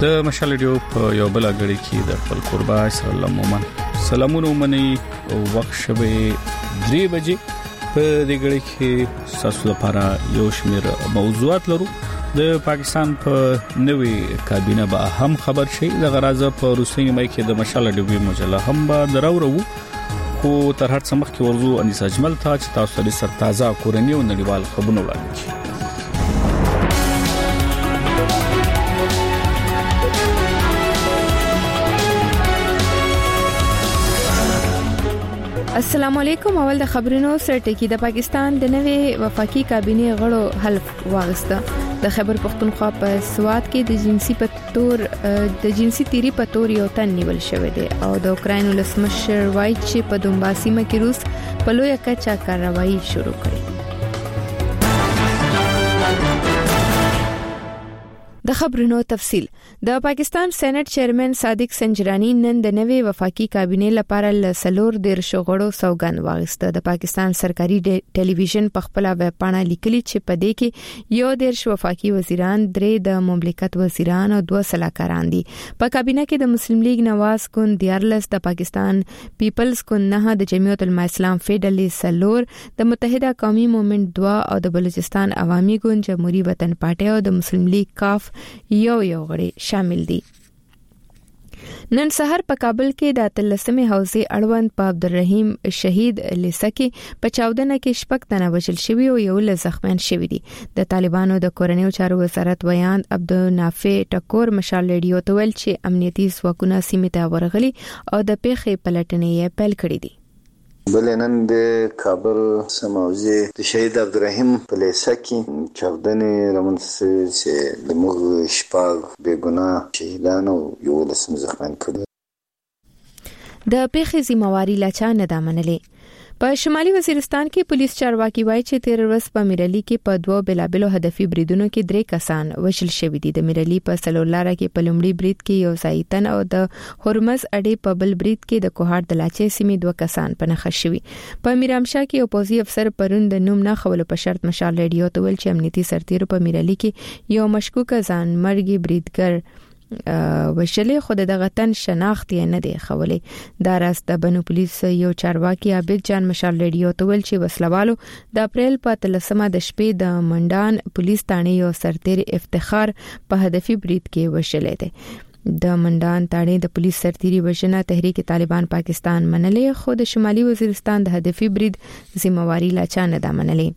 د مشال ریډیو په یو بل غړي کې د خپل قربا سلام مومن سلامونه مني وخت شوه 3 بجې په دې غړي کې تاسو لپاره یو شمېر موضوعات لرو. د پاکستان په نوې کابینه به هم خبر شي. د غرازه په روسي مې کې د مشال ریډیو مجله هم به دراورو خو تر هر څه مخکې ورزو انیس اجمل ته چې تاسو د سرتازه کورنۍ او نړیوال خبرونه وړاندې کړي. السلام علیکم. اول د خبرونو سره ټکی. د پاکستان د نوې وفاقي کابینې غړو حلف واغسته. د خیبر پختونخوا په سوات کې د جنسي تیری په تور یو تن نیول شوی دی او د اوکراین ولسمشر وایي چې په دونباس سیمه کې روس په لویه کچه کاروایی شروع کړې. د خبرونو تفصیل. د پاکستان سېنات چیرمن صادق سنجرانی نن د نوې وفاقي کابینې لپاره لسلور د شغړو سوګند واغسته. د پاکستان سرکاري ټلویزیون په خپل ویب پاڼه لیکلي چې په دې کې یو د وفاقي وزیران، 3 د مملکت وزیران او 2 سلاکاران دي. په کابینه کې د مسلم لیگ نواز کن 14، د پاکستان پیپلز کن 9، د جمعیت العلماء اسلام فیډرل سلور، د متحده قومي موومېنټ 2 او د بلوچستان عوامي ګوند جمهوریت وطن پارټي او د مسلم لیگ کاف یو غړي شامل دي. نن سحر په کابل کې د 13مې حوزې اړوند په عبدالرحیم شهید لسکی په چاودنه کې شپږ تنه وژل شوي او یو له زخمیان شوي دي. د طالبانو د کورنیو چارو وزارت ویان عبدالنافع ټکور مشال ریډیو ته ویل چې امنیتي ځواکونه سیمه ته ورغلي او د پیښې پلټنې یې پیل کړې دي. بلنن د کابل سماوزي د شهید عبدالرحیم په لیسکی چاودنې رامنځته چې د موږ شپږ بېګناه شهیدان او یو لسم زخمیان کړي. د پیښې ذمہواری لا چا نه ده منلې. په شمالي وزیرستان کې پولیس چارواکي وایي چې 13 ورځ په میرالي کې په 2 بلابلو هدفي بریدونو کې 3 کسان وژل شوي دي. د میرالي په سلولاره کې په لومړي برید کې یو ځایتن او د هرمز اډې په بل برید کې د کوهار د لاچې سیمې 2 کسان په نښه شوي. په میرامشاه کې یو پوځي افسر پرون د نوم نه خولو په شرط مشال ریډیو ته ویل چې امنیتي سرتیرو په میرالي کې یو مشکوک ځان مرګي بریدګر وشلې خو دغه تن شناخت یې نه دی خولې. دا راز د بنو پولیس یو چارواکي عابد جان مشال ریډیو ته ویل چې وسلوالو د اپریل په 13مه د شپې د منډان پولیس تانه یو سرتیر افتخار په هدفي برید کې وشلې دی. د منډان تاړې د پولیس سرتیري وژنه تحریک طالبان پاکستان منلې خو د شمالي وزیرستان د هدفي برید ذمہواری لا چا نه ده منلې.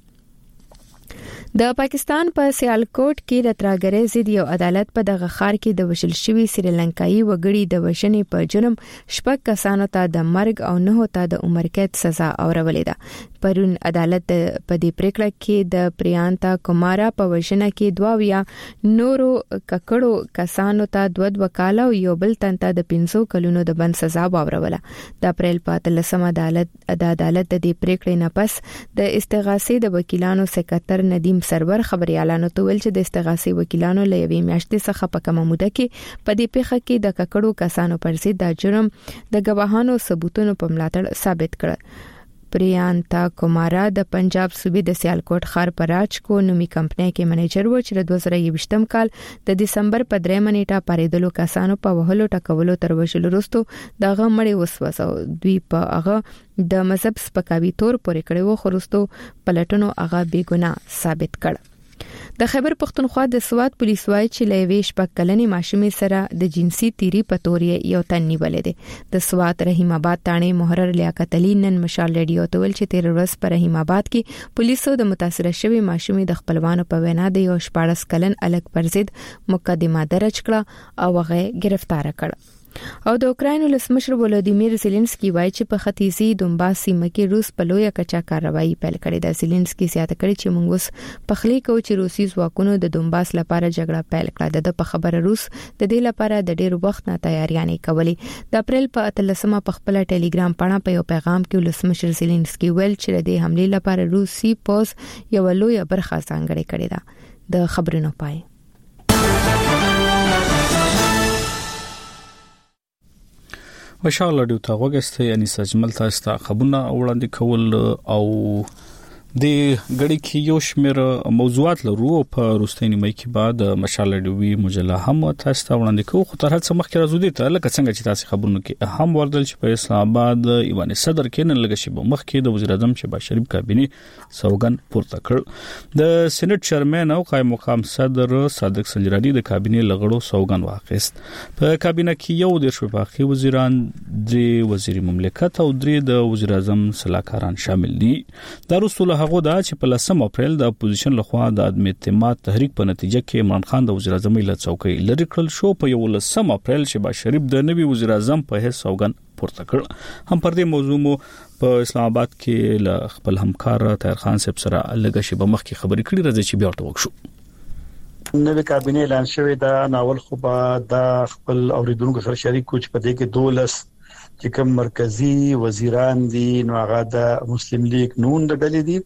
د پاکستان په سیالکوټ کې د ترهګرۍ ضد یو عدالت په دغه ښار کې د وژل شوي سریلانکایي وګړي د وژنې په جرم 6 کسانو ته د مرګ او 9 ته د عمر قید سزا اورولې ده. پرون عدالت په دې پریکړه کې د پریانتا کومارا په وژنه کې 2 نورو ککړو کسانو ته 2 کاله او یو بل تن ته د 5 کلونو د بند سزا اوروله. د اپریل په 13مه عدالت د دې پریکړې نه پس د استغاثې د وکیلانو سکرټر ندیم سرور خبريالانو ته ویل چې د استغاثې وکیلانو له یوې میاشتې څخه په کومه موده کې په دې پیښه کې د ککړو کسانو پر ضد د جرم د گواهانو ثبوتونو په ملاتړ ثابت کړ. پریانتا کومارا د پنجاب صوبې د سیالکوټ ښار په راج کو نومي کمپنۍ کې منیجر و چې د 2023م کال د دسمبر په 3 نیټه پاریدلو کسانو په وهلو ټکولو تر وژلو وروسته دغه مړی وسوسه. دوی په هغه د مذهب سپکاوي تور پورې کړي و خو وروسته پلټنو هغه بېګناه ثابت کړ. د خیبر پختونخوا د سوات پولیس وایي چې لوي شپږ کلنې ماشومې سره د جنسي تیری په تور یو تن نیولې ده. د سوات رحیم آباد تانه محرر لیاقت علي نن مشال ریډیو ته ویل چې 13 ورځ په رحیم آباد کې پولیسو د متاثره شوی ماشومې د خپلوانو په وینا د یو 14 کلن الګ پر ضد مقدمه درج کړه او هغه گرفتار کړ. او د اوکراین ولسمشر ولادیمیر زيلنسکي وایي چې په ختیځي دونباس سیمه کې روس په لویه کچه کاروایی پیل کړې ده. زيلنسکي زیاته کړې چې موږ اوس په خلی کو چې روسي ځواکونو د دونباس لپاره جګړه پیل کړه. د په خبره روس د دې لپاره د ډېر وخت نه تیاریانې کولې. د اپریل په 13مه په خپل ټلګرام پاڼه په یو پیغام کې ولسمشر زيلنسکي ویل چې د حمله لپاره روسي پوز یو لویه برخه ځانګړې کړې ده. د خبرونو پای. وشال ډیو تا وګسته یعنی سجمل تاسو ته خبرونه وړاندې کول او د غړي کې یو شمېر موضوعات لرو په روستۍ نیمه کې بعد مشاله دوی مجله هم تاسو ته وړاندې کوو خو تر هڅه مخکې راځو دي ته لکه څنګه چې تاسو خبرونه کې هم وردل چې په اسلام آباد ایوان صدر کې نن لږ شي په مخ کې د وزیر اعظم شهباز شریف کابینه سوګن پورته کړ د سېنات چیرمن او قائم مقام صدر صادق سنجرانی د کابینه لغړو سوګن واخیست په کابینه کې یو د شفاخي وزیران د وزیر مملکت او د وزیر اعظم صلاحکاران شامل دي د رسول هغه دا چې په 10 اپریل د اپوزیشن لخوا د عدم اعتماد تحریک په نتیجه کې عمران خان د وزیر اعظم له څوکۍ لری کړل شو په 11 اپریل شهباز شریف د نوي وزیر اعظم په هیڅ سوګن پورته کړ هم پر دې موضوع مو په اسلام آباد کې له خپل همکار طاهر خان صاحب سره لږه شی په مخ کې خبرې کړې راځي چې بیا ورته وکړو نوې کابینه اعلان شوې ده ناول خو به د خپل اوریدونکو سره شریک کوچ په دې کې 12 چې کوم مرکزی وزیران دي نو هغه د مسلم لیگ نون د ډلې دي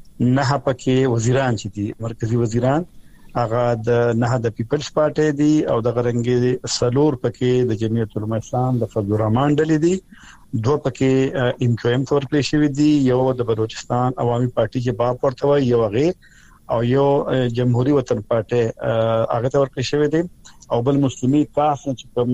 نه پکې وزیران چې دي مرکزی وزیران هغه د نه د پیپلز پارټي دي او د غرنګي سلور پکې د جمعیت العلماء اسلام د فضل الرحمن ډلې دي دوه پکې ام کیو ام تور پلی شوی دي یو د بلوچستان عوامي پارټي چې باب ورته وي یو غیر او یو جمهوریت وطن پارټي هغه تور پلی شوی دي او بل مسلمي کاف چې کوم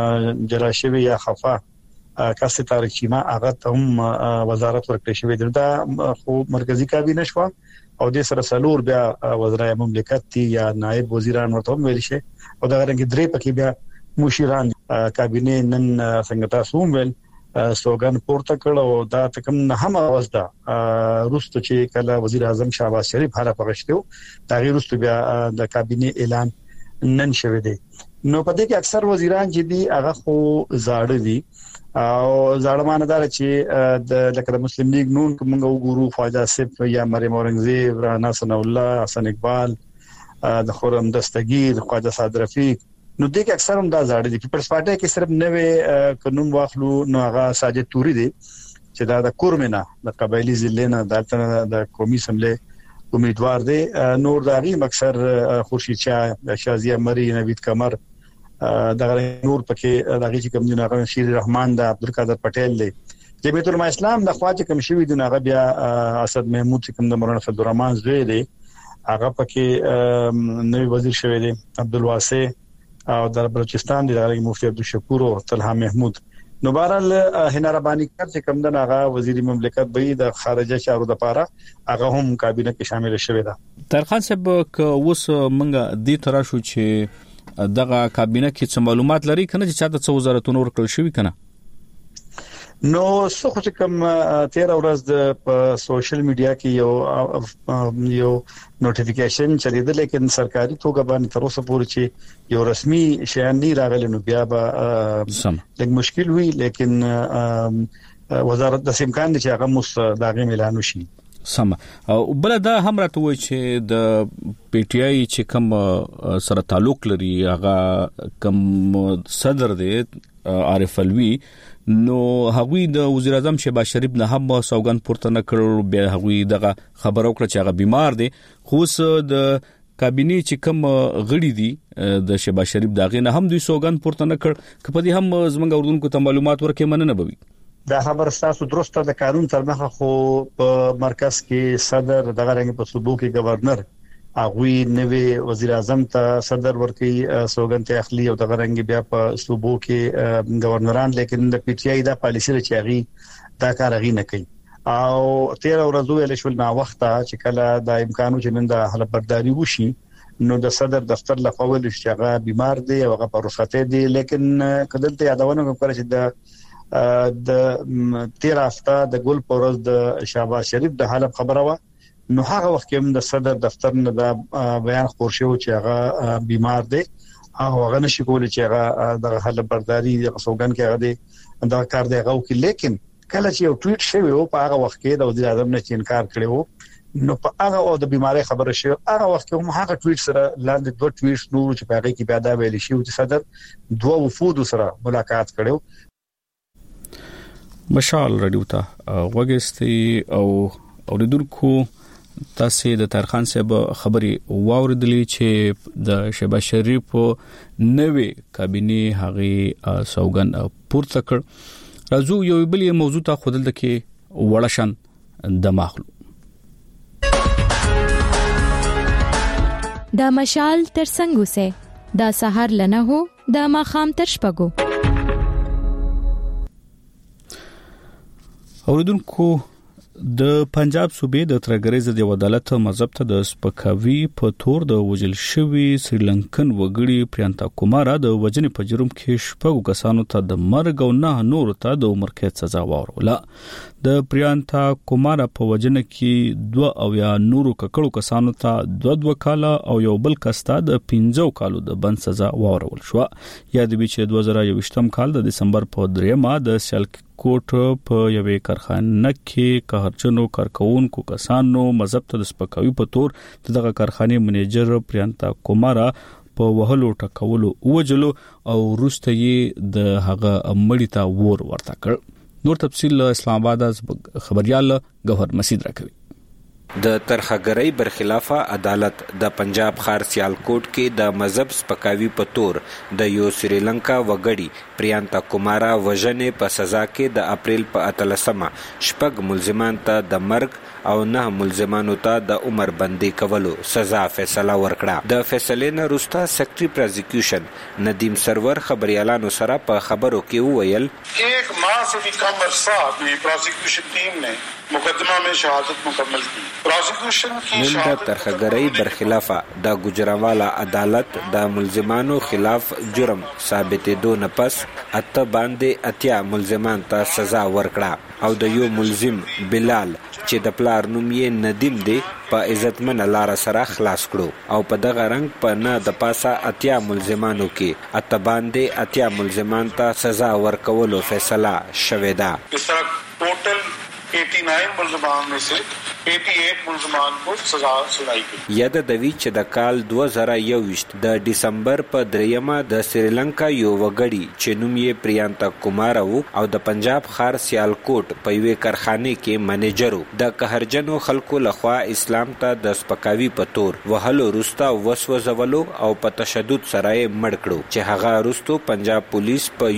جلاشوی یا خفا کاسه تاریخ چیما هغه هم وزارت ورکړی شوی دی دا خو مرکزی کابینه شو او د سره سلور بیا وزرای مملکت یا نائب وزیران ورته ویل شي او دا رنګ درې پکې بیا مشیران کابینه نن څنګه تاسو ویل سوګن پورته کړ او دا تکم نه هم आवाज ده روستو چې کله وزیر اعظم شهباز شریف هغه پغشتو تغیر روستو بیا د کابینه اعلان نن شوی دی نو په دې کې اکثر وزیران چې دي هغه خو زاړه دي او زړمانه دار چې د لکه مسلم لیگ نون کومه وګورو خواجه اسف یا مریم اورنګزیب رانا ثنا الله حسن اقبال د خورم دستگیر خواجه صادق رفیق نو دغه اکثر هم دا زړه دي پیپلز پارټي کې صرف نوې قانون واخلو نو هغه ساجد توري دي چې دا د کورمنه د قبایلی ضلع د قومي سملې امیدوار دي نور داغي اکثر خورشید شاه شازیه مری نوید قمر دغه نور پکې دغه چې کوم جناب شیر رحمان د عبدالقادر پټیل دی جمعیت العلماء اسلام د خواجه کوم شوی دی هغه بیا اسد محمود چې کوم د مولانا فضل الرحمن زوی دی هغه پکې نوی وزیر شوی دی عبدالواسع او د بلوچستان دی د مفتی عبدالشکور او طلحه محمود نو بهرال حنا ربانی کار چې کوم د هغه وزیر مملکت به د خارجه چارو د پاره هغه هم کابینه کې شامل شوی دی طاهر خان صاحب اوس منګه د تراشو چې دغه کابینه کې څه معلومات لري کنه چې چاته څو وزارتونه ورکړل شوی کنه نو څه خو کوم 13 ورځ د سوشل میډیا کې یو نوټیفیکیشن چلیدل لیکن سرکاري توګه باندې تر اوسه پورې چې یو رسمي شیان نه راغلي نو بیا به لږ مشکل وي لیکن وزارت د امکان دي چې هغه داغه اعلان وشي سم او بل دا هم راته وای چې د پی ټی آی چې کوم سره تعلق لري هغه کوم صدر دی عارف الوی نو هغوی د وزیر اعظم شهباز شریف نه هم سوګن پورته نه کړو بیا هغوی دغه خبر او کړ چې هغه بیمار دی خو د کابینه چې کوم غړي دي د شهباز شریف دغه نه هم دوی سوګن پورته نه کړ کپدي هم زمونږ اردوونکو ته معلومات ورکې مننه بوي دا خبر تاسو درسته د قانون تر مخه خو په مرکز کې صدر دغه رنګ په صوبو کې گورنر اغوی نوې وزیر اعظم ته صدر ورکی سوګن ته اخلي او دغه رنګ بیا په صوبو کې گورنران لیکن د پی ټی آی دا پالیسی رچاغي دا کارغي نه کوي او 13 ورځې له شول نا وخت چې کله د امکانو چې نن د حل برداري وشي نو د صدر دفتر لخوا ول چې هغه بیمار دی او هغه په رخصت دی لیکن کدلته یادونه کوم چې د 13 هفته د ګل پورز د شهباز شریف د حالت خبره و نو هغه وخت کې د صدر دفتر نه د بیان خور شو چې هغه بیمار دی او هغه نشي کولای چې هغه د حل برداري د سوګن کې هغه دا کار دی هغه کې لیکن کله چې یو ټویټ شوی او په هغه وخت کې د وزیر اعظم نه انکار کړو نو په هغه او د بیماری خبره شو هغه وخت کې هم هغه ټویټ سره لاندې دوه ټویټ نور چې په هغه کې بیا دا ویل شي چې صدر دوه وفود سره ملاقات کړو مشال رادیو ته وګستي او اوریدونکو تاسو د طاهر خان صاحب خبري واوریدلې چې د شهباز شریف نوې کابینه هغه سوګن پورته کړ راځو یو بل موضوع ته خودل دکې وړشن د ماخلو د مشال تر څنګ اوسه د سحر لنه هو د ماخام تر شپږو. اوریدونکو د پنجاب صوبې د ترګری ضد عدالت مذهب ته د سپکاوي په تور د وجل شوی سریلانکن وګړي پریانتا کومارا د وجنې په جرم کې شپږو کسانو ته د مرګ او نه نور ته د عمر قید سزا واوروله. د پریانتا کومارا په وجنه کې 2 او یا نورو ککړو کسانو ته 2 کاله او یو بل کس ته د 15 کالو د بند سزا واورول شو. یاد به چې 2021 کال د دسمبر په 3 د سیالکوټ په یوې کارخانه کې کارچنو کارکونکو کسانو مذهب ته د سپکاوي په تور دغه کارخانه منیجر پریانتا کومارا په وهلو ټکولو وجلو او وروسته یې د هغه مړی ته ورته کړ. نور تفصیل اسلام آباد خبريال گوهر مسعود راکوي. د ترخګرۍ برخلافه عدالت د پنجاب خار سیالکوټ کې د مذهب سپکاوي په تور د یو سریلانکا وګړي پریانتا کومارا وژنې په سزا کې د اپریل په 13 شپږ ملزمان ته د مرګ او 9 ملزمانو ته د عمر بندي کولو سزا فیصله ورکړه. د فیصلې نه وروسته سیکریټری پروزیکیوشن ندیم سرور خبريالانو سره په خبرو کې وویل 1 माह से भी कम अरसा में प्रोसिक्यूशन टीम ने मुकदमा में शहादत मुकम्मल की. प्रोसिक्यूशन की शहादत ترخګرۍ برخلافه د ګجراوالا عدالت د ملزمانو خلاف جرم ثابتېدو نه پس اته باندې اتیا ملزمان ته سزا ورکړه او د یو ملزم بلال چې د پلار نوم یې ندیم دی په عزتمن لار سره خلاص کړو او په دغه رنګ په نه د پاسه اتیا ملزمانو کې اته باندې اتیا ملزمان ته سزا ورکولو فیصله شوې ده. اس طرح ټوټل 89 ملزمان में से 88 ملزمان کو سزا سنائی گئی. یاد دوی چې د کال 2021 د دسمبر په 3 د سریلانکا یو وګړي چې نوم یې پریانتا کومارا وو او د پنجاب خار سیالکوټ په یوې کارخانه کې منیجر د قهرجنو خلکو لخوا اسلام ته د سپکاوي په تور وهلو روستا وسوځولو او په تشدد سره مړ کړو چې هغه روستو پنجاب پولیس په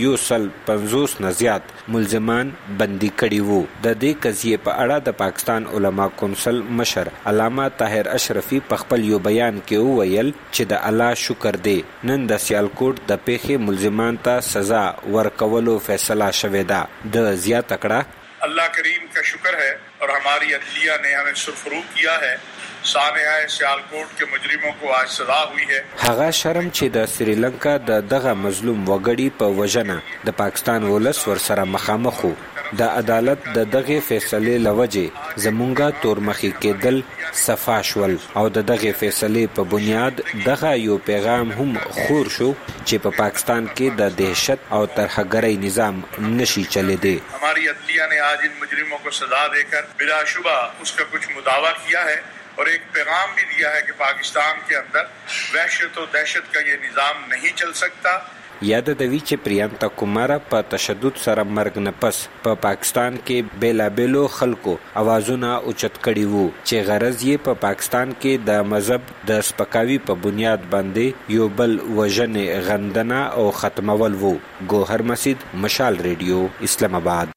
150 نه زیات ملزمان بندي کړي وو. د دې قضیه په اړه د پاکستان علما کونسل مشر علامه طاهر اشرفي په خپل یو بیان کې وویل چې د الله شکر دی نن د سیالکوټ د پیښې ملزمان ته سزا ورکولو فیصله شوې ده. د زیاته کړه الله کریم کا شکر ہے اور ہماری عدلیہ نے ہمیں سرفروغ کیا ہے. سانحہ سیالکوٹ کے مجرموں کو آج سزا ہوئی ہے. هغه شرم چې د سریلانکا د دغه مظلوم وګړي په وژنه د پاکستان ولس ورسره مخامخ وو. د عدالت د دغه فیصلې لوجه زمونږه تورمخي کېدل صفا شول او د دغه فیصلې په بنیاد دغه یو پیغام هم خور شو چې په پاکستان کې د دهشت او ترهګرۍ نظام نشي چلیدي. हमारी अदलिया ने आज इन मुजरिमों को सजा देकर बिलाशुबा उसका कुछ मुदावा किया है और एक पैगाम भी दिया है कि पाकिस्तान के अंदर वहशत और दहशत का ये निज़ाम नहीं चल सकता. یاد دوی چې پریانتا کومارا په تشدد سره مرګ نه پس په پاکستان کې بیلابیلو خلکو اوازونه اوچت کړي وو چې غرض یې په پاکستان کې د مذهب د سپکاوي په بنیاد باندې یو بل وژنې غندنه او ختمول وو. گوهر مسعود مشال ریډیو اسلام آباد.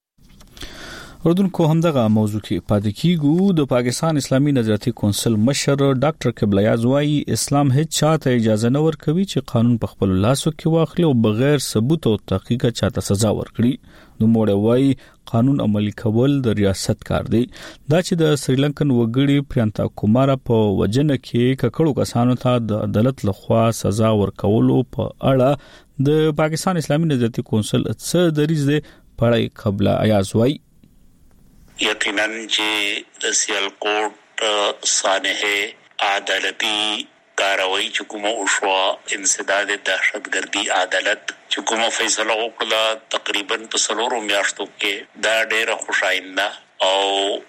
اردوونکو همدغه موضوع کې پاتې کیږو. د پاکستان اسلامي نظریاتي کونسل مشر ډاکټر قبلیاز وايي اسلام هیڅ چاته اجازه نه ورکوي چې قانون په خپل لاسو کې واخلي او بغیر ثبوت او تحقیق چاته سزا ورکړي. نو موږ وايي قانون عملي کول د ریاست کار دی. دا چې د سریلانکن وګړي پریانتا کومارا په وجنه کې ککړو کسانو ته د عدالت لخوا سزا ورکولو په اړه د پاکستان اسلامي نظریاتي کونسل څه دریځ دی پړای قبلیاز وايي یقیناً چې د سیالکوټ سانحه عدالتي کاروایی چې کومه وشوه انسداد دهشتګردي عدالت چې کومه فیصله وکړه تقریبا په 3 میاشتو کې دا ډېره خوشاینده او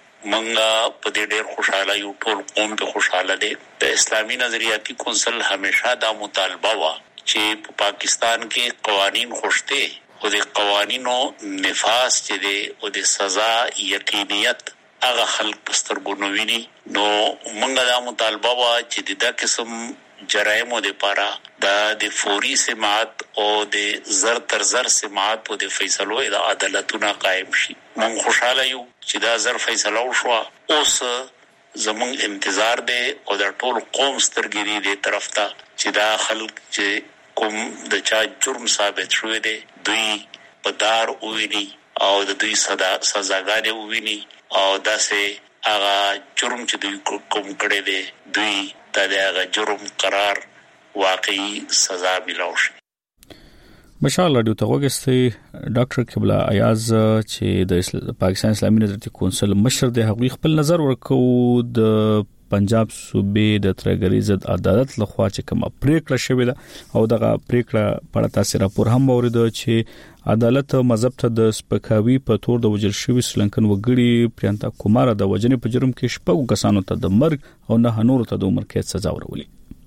منګه په دې ډېر خوشاله یو ټول قوم په خوشاله دي. د اسلامي نظریاتي کونسل همیشه دا مطالبه و چې په پاکستان کې قوانین خوشته او د قوانینو نفاذ چې دی او د سزا یقینیت هغه خلک پسترګونو ویني. نو موږ دا مطالبه وا چې دا قسم جرایمو لپاره د فوري سماعت او د زر تر زر سماعت او د فیصلو د عدالتونه قائم شي. موږ خوشاله یو چې دا زر فیصله وشوه. اوس زمونږ انتظار دی او د ټول قوم سترګې دې طرف ته چې دا خلک چې کوم د چا جرم ثابت شوی دی دوی په دار وویني او د دوی سزاګانې وویني او داسې هغه جرم چې دوی کوم کړی دی دوی ته د هغه جرم قرار واقعي سزا ملاو شي. مشال رادیو ته وګورئ ډاکټر قبله ایاز چې د پاکستان اسلامي نظرتي کونسل مشر دی هغه خپل نظر ورکو د پنجاب صوبې د ترګری ضد عدالت لخوا چې کومه پریکړه شوې ده او دغه پریکړه په تاسو راپور هم اورید چې عدالت مذهب ته د سپکاوي په تور د وجل شوی سریلانکن وګړي پریانتا کومار د وجنې په جرم کې شپږ کسانو ته د مرګ او نه نور ته د عمر قید سزا ورولې.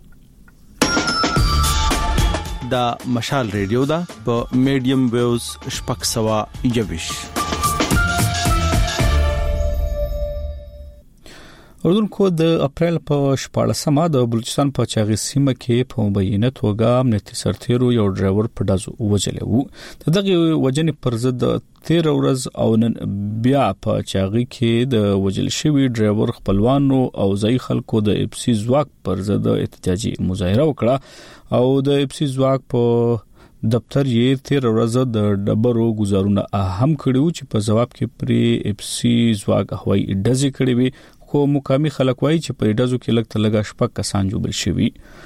دا مشال ریډیو دا په میډیم ویوز شپږ سوا یوش. اردوونکو د اپریل په 14مه د بلوچستان په چاغي سیمه کې په مبینه توګه امنیتي سرتیرو یو ډرایور په دازو وجلې وو. دغه وجنې پر ضد 13 ورځ او نن بیا په چاغي کې د وجل شوی ډرایور خپلوانو او ځای خلکو د اف سي ځواک پر ضد احتجاجي مظاهره وکړه او د اف سي ځواک په دفتر یې 13 ورځ د ډبرو گزارونه اهم کړیو چې په جواب کې پر اف سي ځواک هوایي ډزې کړې وي خو مقامي خلک وایي چې په ډزو کې لږ تلګه شپږ کسان جوړ شوي.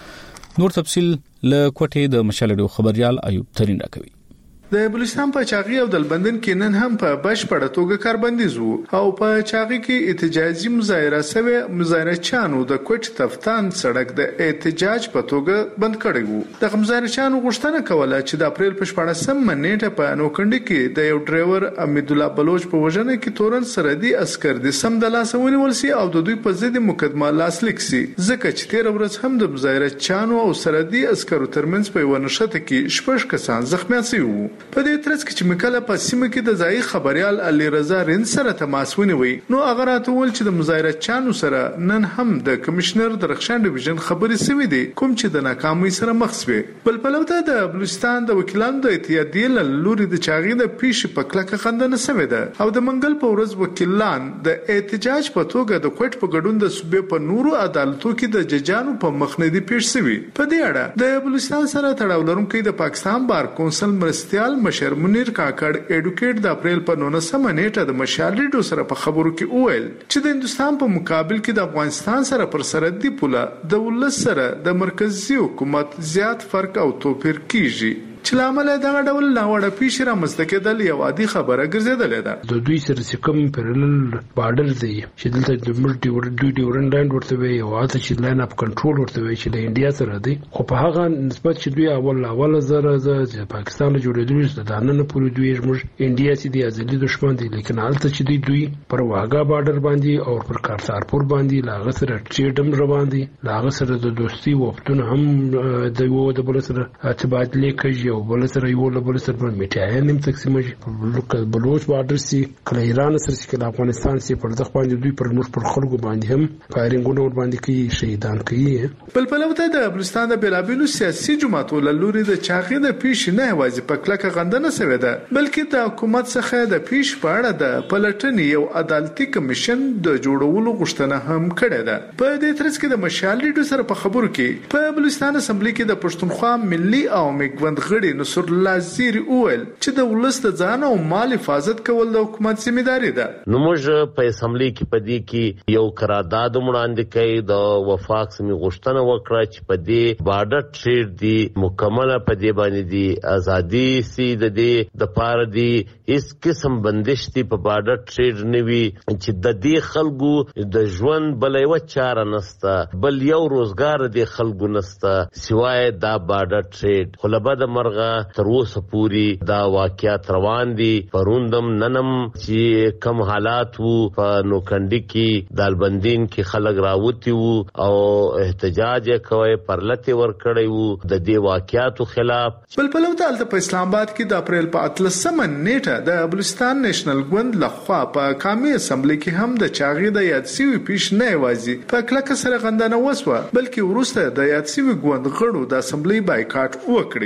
نور تفصيل له کوټې د مشالډو خبريال ایوب ترين راکوي. د بلوچستان په چاغي او دلبندن کې نن هم په بشپړه توګه کاربندیز وو او په چاغي کې احتجاجي مظاهره سوي مظاهره چانو د کوټ تفتان سړک د احتجاج په توګه بند کړی وو. د مظاهره چانو غوښتنه کوله چې د اپریل په 14مه نیټه په نوکندي کې د یو ډرایور امید الله بلوچ په وژنه کې تورن سردي عسكر د سم د لاس ونیول سي او د دوی په ضد مقدمه لاسلیک سي ځکه چې 13 ورځ هم د مظاهره چانو او سردي عسكرو ترمنځ په ونشته کې شپږ کسان زخمیان شوي وو. په دې ترڅ کې چې مکله په سیمه کې د ځای خبريال علي رضا رین سره تماس ونیوي نو هغه راټول چې د مظاهره چانو سره نن هم د کمشنر د رخشان ډیویژن خبري سوي دي کوم چې د ناکامۍ سره مخ شوي. بل په لور د بلوچستان د وکیلانو د اتحادیې لوري د چاغي د پیښې په کلکه خندنه سوي ده او د منګل په ورځ وکیلان د احتجاج په توګه د کوټ په ګډون د صوبې په نورو عدالتو کې د ججانو په مخنیدي پیښ شوي. په دې اړه د بلوچستان سره تړاو لرونکي د پاکستان بار کونسل مرستيال مشر منیر کاکړ اډوکیټ د اپریل په 19مه نیټه د مشالډو سره په خبرو کې وویل چې د هندستان په مقابل کې د افغانستان سره پر سرحدي پوله د ولس سره د مرکزی حکومت زیات فرق او توپیر کیږي چې لامل دا ډول لاوړه پیښ را مستکدل یو عادي خبره ګرځیدلې ده. د دوی سره چې کوم پرلل بارډر دی چې دلته د ملټي ډیورنډ لاند ورته وي او هغه چې لاین اپ کنټرول ورته وي چې د انډیا سره دی خو په هغه نسبت چې دوی اول زره چې پاکستان له جوړېدل د دانه پوری دوی موږ انډیا چې دی ازلي دښمن دی لیکن حالت چې دوی پر واګا بارډر باندې او پر کارتارپور باندې لاغه سره ټریډم روان دي لاغه سره د دوستي وختونه هم د یو د بل سره تبادله کوي او بل سره یو له بل سره میټاین هم تقسیم شي په بلوچ بارډر سي کله ایران سره چې کله افغانستان سي پر دغه باندې دوی پر موږ پر خلکو باندې هم فایرینګونه ور باندې کوي شهیدان کوي. بل په لور د بلوچستان د بلابلو سیاسي جماعتو لوري د چاغي د پیښ نه وازي په کلکه غندنه سوي ده بلکې د حکومت څخه د پیښ په اړه د پلټنې یو عدالتي کمیشن د جوړولو غوښتنه هم کړې ده. په دې ترڅ کې د مشالډو سره په خبرو کې په بلوچستان اسمبلی کې د پښتونخوا ملي او مګوند غړي نصر الله زیری اول چې د ولست ځان او مال حفاظت کول د حکومت ذمہداري ده. نو موږ په اسمبلی کې پدې کې یو قرارداد وړاندې کړي د وفاق سمي غوښتنه وکړه چې پدې بارډر ټریډ دی مکمله پدې باندې دی ازادي سي د دې د پاره دی هیڅ قسم بندش دی په بارډر ټریډ نوي چې د دې خلکو د ژوند بلې و چاره نسته بل یو روزګار دی خلکو نسته سوای دا بارډر ټریډ خلبه د مرغه تر اوسه پوری دا واقعیت روان دي. پروندم ننم چې کم حالات وو په نوکندي کې دالبندین کې خلک راوتی وو او احتجاج کوي پرلته ور کړی وو د دې واقعیتو خلاف. بل په لور په اسلام آباد کې د اپریل په 13مه نیټه د بلوچستان نېشنل ګوند لخوا په قومي اسمبلی کې هم د چاغي د یاد سوي پیښ نه وازي په کلکه سره غندنه وسوه بلکې ورسته د یاد سوي ګوند غړو د اسمبلی بایکاټ وکړي. پر دې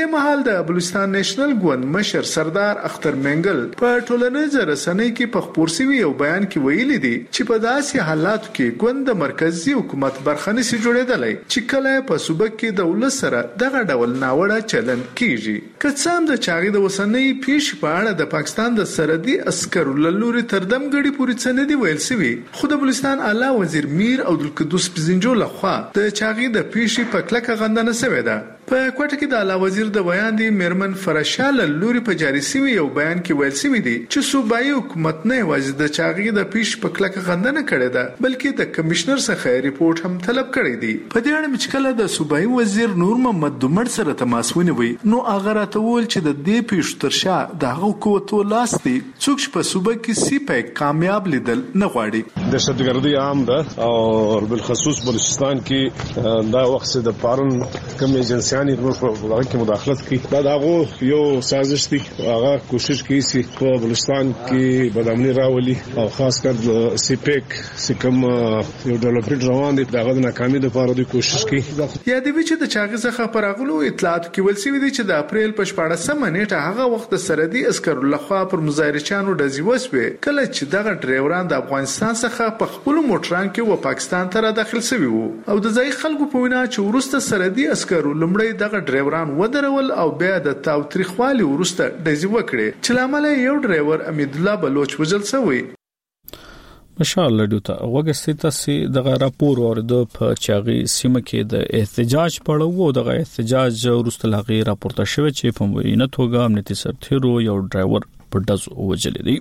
دې مهال د بلوچستان نېشنل ګوند مشر سردار اختر منګل په ټولنیزو رسنیو کې په خپور شوی یو بیان کې ویلي دي چې په داسې حالاتو کې ګوند د مرکزی حکومت برخه نشي جوړېدلی چې کله په صوبه کې د ولس سره دغه ډول ناوړه چلن کیږي. که څه هم د چاغي د وسنۍ پیښې په اړه د پاکستان د سرحدي عسکرو له لوري تر دمګړي پورې څه نه دي ویل شوي، خو د بلوچستان اعلی وزیر میر عبدالقدوس پزنجو لخوا د چاغي د پیښې په کلکه غندنه شوې ده. په کوټه کې د اعلی وزیر د بیان دی میرمن فرشال لوري په جاری شوی یو بیان کې ویل شوی دی چې صوبایي حکومت نه یوازې د چاغي د پیښې په کلکه غندنه کړې ده بلکې د کمشنر څخه ریپورت هم طلب کړی دی. په دې اړه چې کله د صوبایي وزیر نور محمد دومړ سره تماس ونیوي نو هغه راته وویل چې د دې پیښو تر شا د هغو قوتو لاس دی څوک چې په صوبه کې سیپای کامیاب لیدل نه غواړي. دهشتګردي عام ده او بالخصوص بلوچستان کې دا وخت د پارن کم ایجنسیانی په هغه کې مداخلت کوي. دا دغه یو سازش دی، هغه کوشش کوي چې په بلوچستان کې بدامني راولي او خاص کر سیپیک سکم یو ډیولپمنٹ روان دي دغه ناکامي د لپاره د کوشش کوي. یا د وچې د چاغي څخه پراغلو اطلاعات کې ول شوی دی چې د اپریل په 14 نیټه هغه وخت د سرحدي عسکرو لخوا پر مظاهرچیانو ډزې وسوي کله چې دغه ډرایوران د افغانستان څخه په خپل موټران کې و پاکستان ته را داخل شوي وو او د ځای خلکو په وینا چې ورسته سرحدي عسکرو لمړی دغه ډرایوران ودرول او بیا د تاوتریخوالي ورسته ډزې وکړي چې لامل یو ډرایور امید الله بلوچ وژل شوی. مشال لډوتا وګستې سي دغه راپور ورده په چاغي سیمه کې د احتجاج پړو دغه احتجاج ورسته لغې راپورته شوی چې په وینه توګه امنیتي سرتیرو یو ډرایور په دز وجل دي.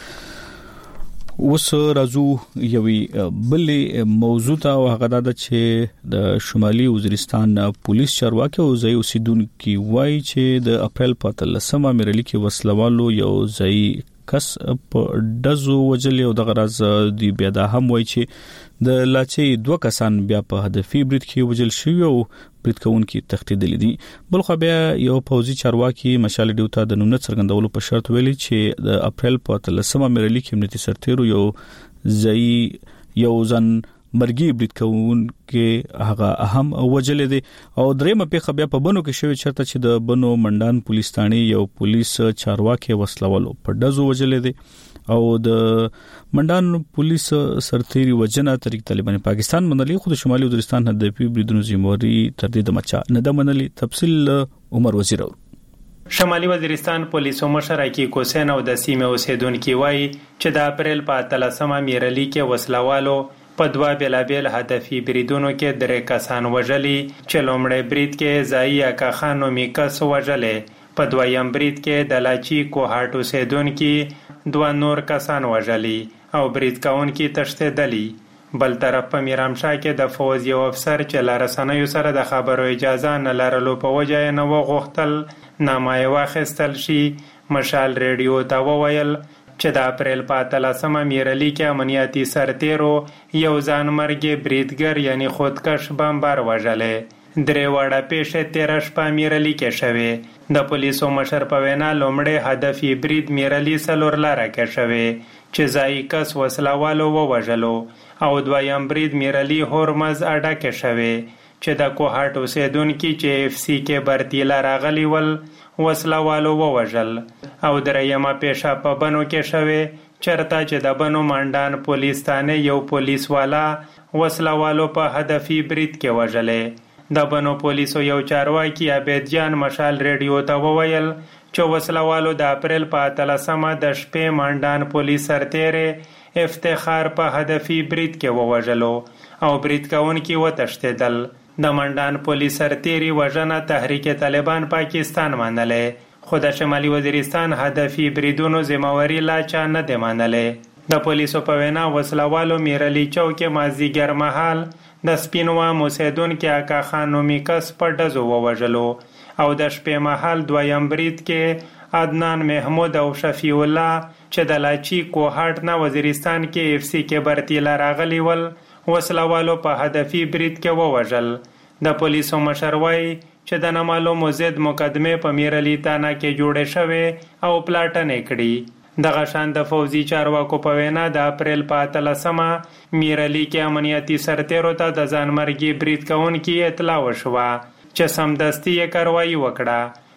اوس راځو یوې بلې موضوع ته هغه د چې د شمالي وزیرستان پولیس چارواکي او ځای اوسیدونکو وایي چې د اپریل په 13 مېرلي کې وسلوالو یو ځای کس په دزو وجل او د غرض دی بیا د هم وایي چې د لاچې دوه کسان بیا په هدفي برید کې وجل شوی او برید کوونکي تختیدل دي. بل خو بیا یو پوځي چارواکي مشال ډیوتا د نومنه څرګندولو په شرط ویلي چې د اپریل په 13 مېرلي کې امنیتي سرتیرو یو ځای یو ځن مرګي برید کوونکي هغه اهم وجل دي او درېمه پیښه بیا په بنو کې شوی چرته چې د بنو منډان پولیس ثاني یو پولیس چارواکي وسلوالو په دزو وجل دي او د منډان پولیس سرتیري وجنه طریق طالبان پاکستان منلي خو د شمالي وزیرستان هدفي بریدونو ذمہواری تر دې د مچا نه د منلي. تفصیل عمر وزیر. شمالي وزیرستان پولیسو مشر کی کوسین او د سیمه اوسیدونکو وایي چې د اپریل په 13 مېرلي کې وسلوالو په دوا بلابل هدفي بریدونو کې درې کسان وژلي چې لومړی برید کې ځای اکا خان نومي کس وژلې، په دویم برید کې د لاچی کوهاټ اوسیدونکو دوه نور کسان وژلي او برید کوونکي تښتېدلي. بل طرف په میرامشاه کې د فوز یو افسر چې لارسنیو سره د خبرو اجازه نه لرلو په وجه نه وغوښتل نامه واخیستل شي. مشال ریډیو ته وویل چې د اپریل په 13 مېرلي کې امنیتي سرتیرو یو ځان مرګي بریدګر یعنی خودکش بمبار وژلې. درې وړه پیښې 13 مېرلي کې شوې. د پولیسو مشر په وینا لومړی هدفي برید مېرلي سلور لاره کې شوې چې ځای کس وسلوالو ووژلو او دویم برید مېرلي هورمز اډه کې شوې چې د کوهاټ اوسیدونکو چې اف سی کې برتیلا راغلی ول وسلوالو ووژل او دریمه پیښه په بنو کې شوې چرته چې د بنو منډان پولیس ثاني یو پولیس والا وسلوالو په هدفي برید کې وژلې. د بنو پولیسو یو چارواکي عبید جان مشال ریډیو ته وویل چې وسلوالو د اپریل په 13 د شپې منډان پولیس سرتیری افتخار په هدفي برید کې ووژلو او برید کوونکي وتښتېدل. د منډان پولیس سرتیری وژنه تحریک طالبان پاکستان منلې خو د شمالي وزیرستان هدفي بریدونو ذمہواری لا چا نه دی منلې. د پولیسو په وینا وسلوالو میرلی چوک مازیګر مهال د سپینوا موسیدونکو اکا خان نومي کس په ډزو ووژلو او د شپې مهال دویم برید کې عدنان محمود او شفیع الله چې د لاچی کوهاټ نه وزیرستان کې اف سی کې برتیلا راغلی ول وسلوالو په هدفي برید کې ووژل. د پولیسو مشر وایي چې د نامعلومو ضد مقدمه په میرلی تانا کې جوړه شوه او پلاټنې کړي. دغه شان د فوزي چارواکو په وینا د اپریل په 13 میرلی کې امنیتي سرتیرو ته د ځانمرګي برید کوونکي اطلاع وشوه چې سمدستي یې کاروایی وکړه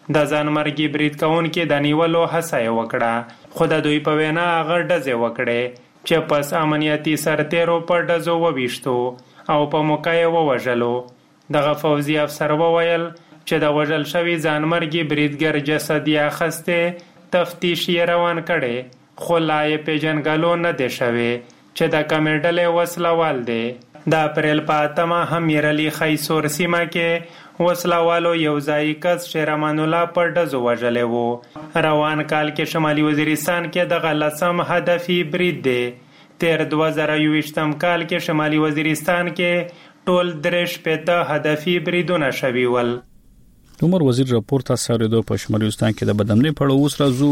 د ځانمرګي برید کوونکو د نیولو هڅه وکړه، خو د دوی په وینا هغه ډزې وکړې چې پس امنیتي سرتیرو په ډزو وویشتو او په موقع یې ووژلو. دغه فوزي افسر وویل چې د وژل شوي ځانمرګي بریدګر جسد یې اخیستی، تفتیش یې روان کړی، خو لا یې پیژنګلو نه دی شوی چې د کومې ډلې وسلوال دی. د اپریل په 8 هم میرعلي خیسور سیمه کې وسلوالو یو ځایي کس شیر امان الله په ډزو وژلی و. روان کال کې شمالي وزیرستان کې دغه 10م هدفي برید دی. تیر 2021 کال کې شمالي وزیرستان کې ټول 63 هدفي بریدونه شوي ول. عمر وزیر راپور تاسو اوریدو په شمالي وزیرستان کې د بدامنۍ په اړه. اوس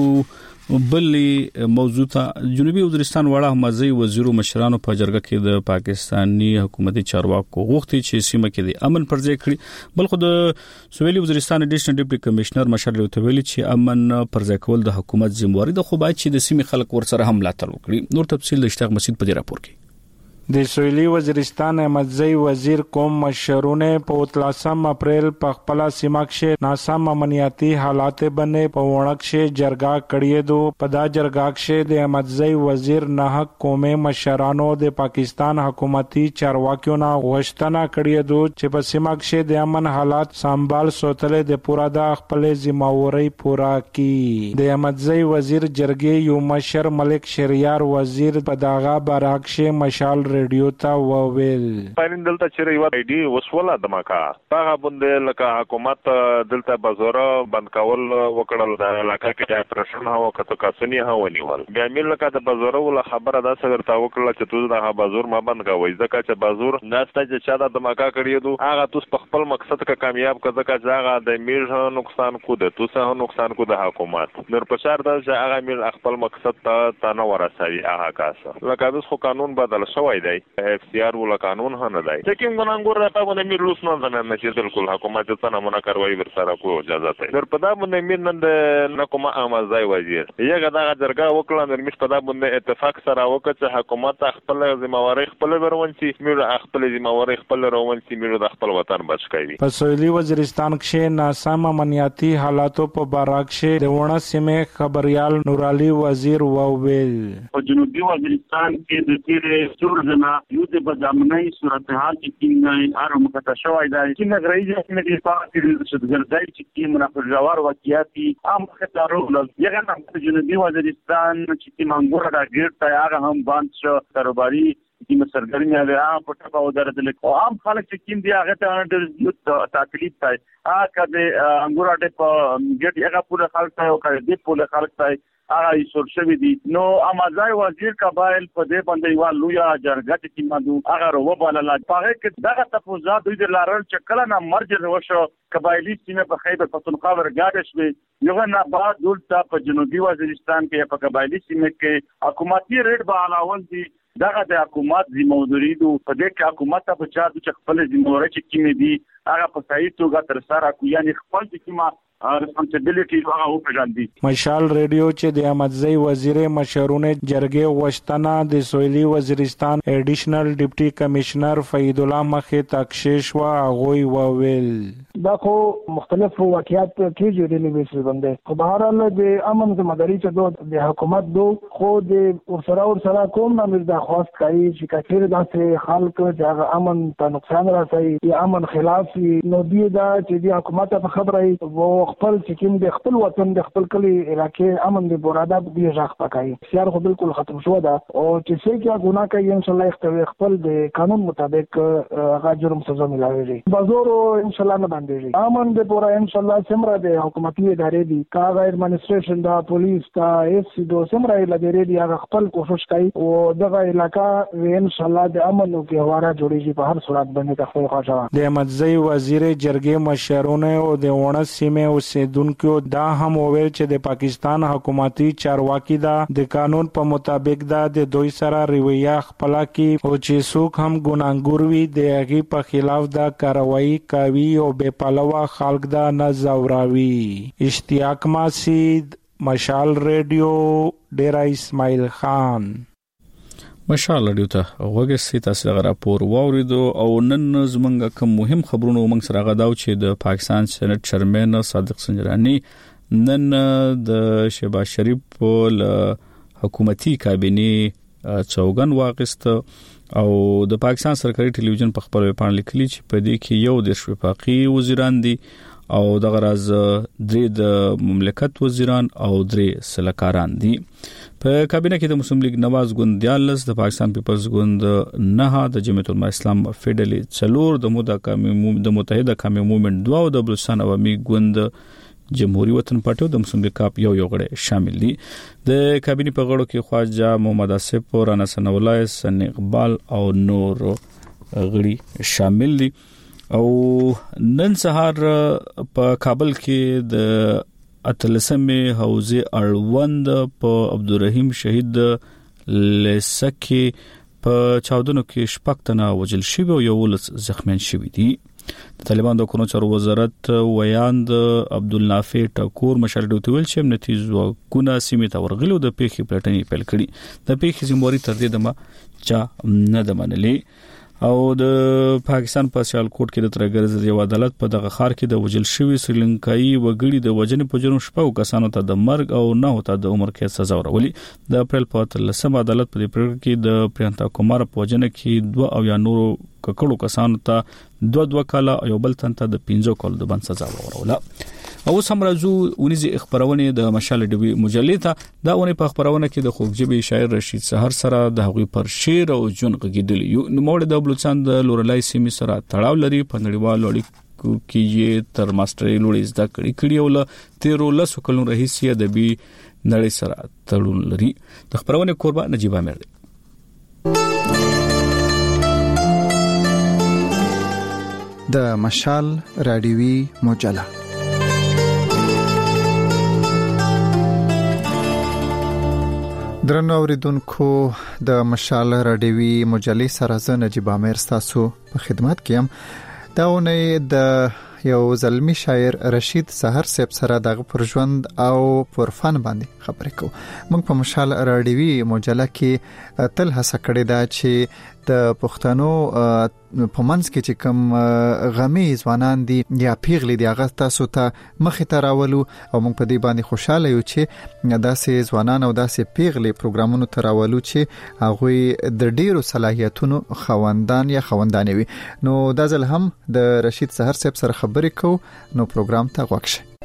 راځو بلې موضوع ته. جنوبي وزیرستان وړه مزي وزیرو مشرانو په جرګه کې د پاکستاني حکومتي چارواکو غوښتي چې سیمه کې د امن پر ځای کړي، بل خو د سویلي وزیرستان اډیشنل ډیپټي کمشنر مشال لوتویلی چې امن پر ځای کول د حکومت ذمہواری ده، خو باید چې د سیمې خلک ورسره هم ملاتړ وکړي. نور تفصیل د اشتیاق مسعود په دې راپور کې. د سویلي وزیرستان احمدزی وزیر کوم مشرونه په 13 اپریل په خپل سیمه کې ناسم امنیتي حالات باندې په وړک کې جرګه کړې دو. په دا جرګه کې د احمدزی وزیر نه قومي مشرانو د پاکستان حکومتي چارواکیو نه غوښتنه کړې دو چې په سیمه کې د امن حالات سنبال ساتل د پورا د خپل ذمہواری پورا کړي. د احمدزی وزیر جرګې یو مشر ملک شریار وزیر په داغه باراکشه مشال ریډیو ته وویل پاین دلته چې یو ایډي وسوله د ماکا هغه باندې لکه حکومت دلته بازار بند کول وکړل، د علاقې کې اپریشن هوا کته کاسنی هوا نیول. بیا مې لکه د بازار ول خبره دا څنګه تا وکړه چې تو د بازار ما بند کوي، ځکه چې بازار ناسته چې چا د ماکا کړی دو هغه تو په خپل مقصد کې کامیاب کړه، ځکه هغه د میل نقصان کو ده تو سه نقصان کو د حکومت نور پچار د هغه میل خپل مقصد ته نه ورسوي. هغه کاسه لکه د خو قانون بدل شوی دی، اف ولا قانون نه دی چې کوم ګناګور راته باندې میر لوس نه نه چې بالکل حکومت ته نه مونږ کاروي ورسره کو اجازه ته در په دا باندې میر نن د نکومه امازای وزیر یګه دا جرګه وکړه نن مش په دا باندې اتفاق سره وکړه چې حکومت خپل ذمہواری خپل ورونسي میر خپل ذمہواری خپل ورونسي میر د خپل وطن بچ کوي. په سویلي وزیرستان کې ناسم امنیتي حالاتو په باره کې د ونه سیمه خبريال نورالي وزیر وویل په جنوبي وزیرستان کې د تیرې څورځنا یو د بدامنۍ صورتحال چې کیږي هر مکته شوی دی چې نګرایي چې د پارتي د ګرځای چې کیم نه پر جوار واقعياتي عام خطرو یګه نه په جنوبي وزیرستان چې منګور دا ګیر ته هغه هم باندې شو کاروباري چې مسرګرمي هغه په ټاپه ودرېدل او عام خلک چې کیم دی هغه ته ډېر تکلیف دی. هغه د انګور اډه په ګټ هغه پوره خلک ته او کړي پوره خلک ته هغه یې شوی دي. نو امازای وزیر قبایل په دې باندې یو لویا جرګه چې مادو هغه ورو بلل هغه کې دغه تفوزات دوی د لارل چې کله نه مرج وشو قبایلی سیمه په خیبر پختونخوا ورګاډ شوه یو نه بعد دلته په جنوبي وزیرستان کې په قبایلی سیمه کې حکومتي ریټ به علاوه دي دغه د حکومت ذمہواری دو په دې کې حکومت په چا د خپل ذمہواری چې کیمه دي هغه په صحیح توګه تر سره کوي، یعنی خپل کیمه ریسپانسیبিলিټي هغه وپېژاندي. مشال ریډیو چې د احمدزی وزیر مشرونه جرګې وشتنه د سویلي وزیرستان اډیشنل ډیپټي کمشنر فید الله مخې تکشیش وا غوي وویل دا خو مختلف واقعیات کېږي د لیبیس باندې خو بهرحال د امن ذمہداري چې د حکومت دو خو د ورسره کوم نه درخواست کوي چې کثیر داسې خلک چې هغه امن ته نقصان راسي یا امن خلاف نو دی دا چې د حکومت په خبره وو خپل چې کوم د خپل وطن د خپل کلی علاقې امن د براده دی ځخ پکای سیار خو بالکل ختم شو دا او چې څه کې ګناه کوي ان شاء الله خپل د قانون مطابق هغه جرم سزا ملاوي بازار ان شاء الله نه باندې امن د پورا ان شاء الله سمره د حکومتي ادارې دي کاغه ایڈمنسټریشن دا پولیس دا ایس سی دو سمره لګري دي هغه خپل کوشش کوي او دغه علاقې ان شاء الله د امن او هواره جوړیږي په هر صورت باندې خپل خواجه. د احمدزی وزیر جرګې مشرونه او د ونه سیمه اوسیدونکو دا هم وویل چې د پاکستان حکومتي چارواکي دا د قانون په مطابق دا د دوی سره رویه خپل کی او چې څوک هم ګناګور وي د هغه په خلاف دا کاروایی کوي او بے پلوه خلک دا نه زوراوي. اشتیاق مسعود مشال ریډیو ډیرا اسماعیل خان. ماشاءالله ډیوته وګورئ تاسو غره راپور واوریدو او نن زمونږ کوم مهم خبرونه موږ سره غداو چې د پاکستان سېنات چیرمن صادق سنجرانی نن د شهباز شریف په حکومتي کابینه چوغن واغست او د پاکستان سرکاري ټلویزیون په خبرو باندې لیکلي چې په دې کې یو د وفاقي وزیران دي او د غراز درې د مملکت وزیران او درې سلاکاران دي په کابینه کې د مسلم لیگ نواز ګوند دیالس د پاکستان پیپلز ګوند نه د جمعیت العلماء اسلام فیډرالي څلور د متحده قومي موومېنټ 2 او د بلوچستان عوامي ګوند جمهوریت وطن پارټي د مسلم لیگ کاپ یو غړي شامل دي د کابینه په غړو کې خواجه محمد اسف رانا سنولای سن اقبال او نور غړي شامل دي او نن سهار په کابل کې د اتلسمه حوزه اړوند په عبدالرحیم شهید لسکی په چاودنو کې شپږتنه وجل شوی او یو لس زخمیان شوی دي د طالبان د قانون چارو وزارت ویاند عبدالنافع ټکور مشر ډوتویل چې امنیتي ځواکونه سیمه ته ورغلو د پیښې پلټنې پیل کړي د پیښې ذمہواری تر دې دمه چا نه د منلي او د پاکستان په سیالکوټ کې د ترګرز یو عدالت په دغه خار کې د وجل شوی سریلانکایي وګړي د وجنې په جرم شپږ کسانو ته د مرګ او نه ته د عمر کې سزا ورولي د اپریل په 13 عدالت په دې پریکړه کې د پرینتا کومار په وجنې کې 2 او یا نورو ککړو کسانو ته 2 کاله او بل تن ته د 15 کال د بند سزا وروله او سمرازو ونیزي خبرونه د مشال ډوی مجلې ته دا ونی په خبرونه کې د خوږجبي شاعر رشید سحر سره د هغوی پر شعر او جون غږیدل یو نوموړ د بلوچستان د لورلای سیمې سره تړاو لري په نړیوالو اړیکو کې یې تر ماسترۍ لوړې زده کړې او له 13 کلونو راهیسې د بي نړۍ سره تړون لري د خبرونه قربا نجيب امیر دی د مشال رادیوي مجله درنو اوریدونکو د مشال رادیوي مجلې سره زه نجيب امیر تاسو په خدمت کې یم دا ونې د یو زلمی شاعر رشید سحر صاحب سره د پر ژوند او پر فن باندې خبرې کوو موږ په مشال رادیوي مجله کې تل هڅه کړې ده چې د پښتنو په منځ کې چې کوم غمي ځوانان دي یا پیغلي دي هغه تاسو ته مخې ته راولو او موږ په دې باندې خوشاله یو چې داسې ځوانان او داسې پیغلي پروګرامونو ته راولو چې هغه د ډیرو صلاحیتونو خوندان یا خوندانې وي نو دا ځل هم د رشید سحر صاحب سره خبرې کوو نو پروګرام ته غوږ شئ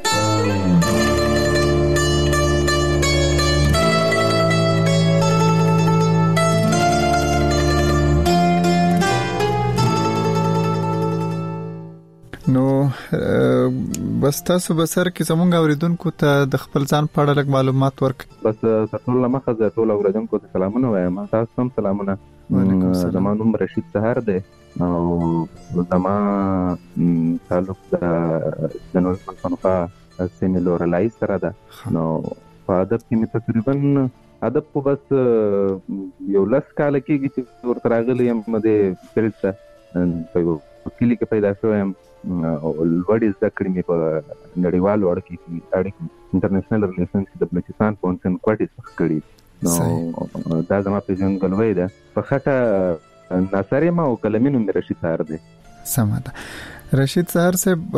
نو بس تاسو بسر کې زمونږ اوریدونکو ته د خپل ځان په اړه لږ معلومات ورکړئ بس ټول لمخه زه ټول اوریدونکو ته سلامونه وایم تاسو هم سلامونه وعلیکم السلام زما نوم رشید سحر دی او زما تعلق د نور پښتونخوا سیمې لورلای سره ده نو په ادب کې مې تقریبا ادب په بس یو لس کال کېږي چې ورته راغلی یم د فیلډ ته په کلی کې پیدا شوم او لوړې زده کړې مې په نړیوالو اړیکو انټرنیشنل ریلیشنز د بلوچستان پونسن کوټې څخه کړې نو دا زما پیژندګلوي ده په خټه ناصر ما او کلمینو مې رشید سحر دی سمه رشید سحر صاحب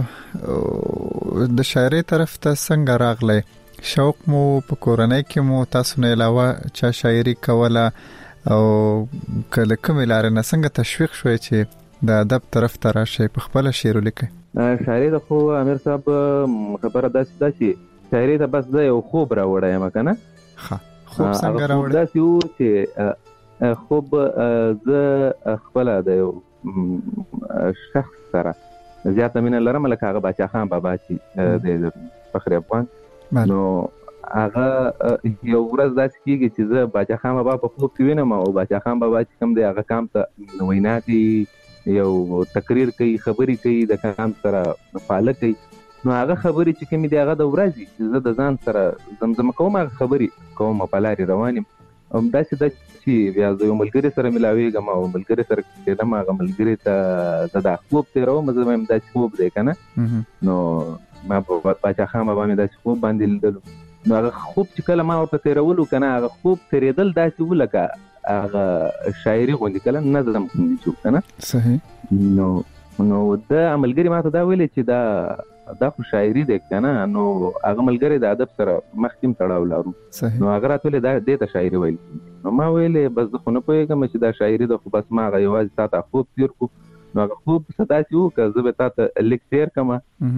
د شاعرۍ طرف ته څنګه راغلی شوق مو په کورنۍ کې مو تاسو نه علاوه چا شاعري کوله او کله کوم لارې نه څنګه تشویق شوی چې د ادب طرف ته راشي په خپل شعر ولیکي شاعري د خو امیر صاحب خبره داسې ده چې شاعري ته بس د یو خوب راوړی ما کنه خوب څنګه راوړی داسې یو چې خوب زه خپل د یو شخص سره زیاته مینه لرم لکه هغه باچا خان بابا چې د فخر افغان نو هغه یو ورځ داسې کېږي چې زه باچا خان بابا په خوب کې وینم او باچا خان بابا چې کوم دی هغه کام ته وینا کوي یو تقریر کوي خبري کوي د کام سره فعال کوي نو هغه خبري چې کوم دی هغه د ورځي چې زه د ځان سره زمزمه کوم هغه خبري کوم په لاري روانم او داسې د چې بیا د یو ملګری سره ملاويږم او ملګری سره چې دمه هغه ملګری ته د خوب تیرو مزه مې د خوب دی کنه نو ما په باچا خان باندې د خوب باندې لیدل نو هغه خوب چې کله ما ورته تیرولو کنه هغه خوب تیرېدل داسې ولکه هغه شاعري غوندي کله نظم کوي کنه صحیح نو د عملګری ماته دا ویلې چې دا خو شاعري ده کنه نو هغه ملګری د ادب سره مخکیم تړاو لرو نو هغه راتلې دا د شاعري ویل نو ما ویلې بس د خونه پوهېږم چې دا شاعري ده خو بس ما هغه یوازې تاته خوب تیر کو نو هغه خوب ستاسي وو که زه به تاته لیک تیر کما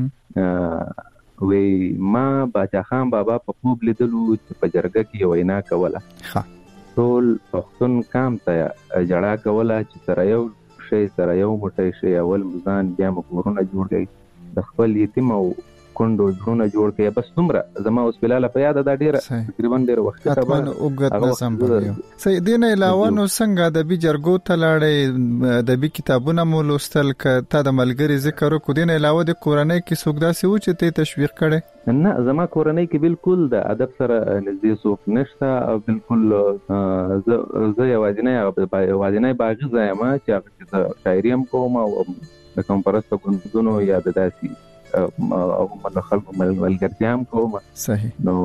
وی ما باچا خان بابا په خوب لیدلو چې په جرګه کې یو وینا کوله ټول پښتون کام ته جړه کوله چې سره یو شی سره یو موټی شي اول مزان بیا مکورونه جوړ کړي د خپل یتیم او کندو ژوند جوړ کړي بس څومره زما اوس بلاله په یاد دا ډیره تقریبا ډیر وخت اتمن وګت نظم بولیو سې دین علاوه نو څنګه د بي جرګو تلاړې د بي کتابونه مولستل ک ته د ملګری ذکر کو دین علاوه د کورنۍ کې سوګدا سي و چې ته تشویق کړي نه زما کورنۍ کې بالکل د ادب سره نږدې څوک نشته او بالکل زه یوازینی باغ زایم چې هغه شاعري هم کوم او د کمپرسته ګوندونو یا د داسي او خلکو ملګرتیا هم کوم صحیح نو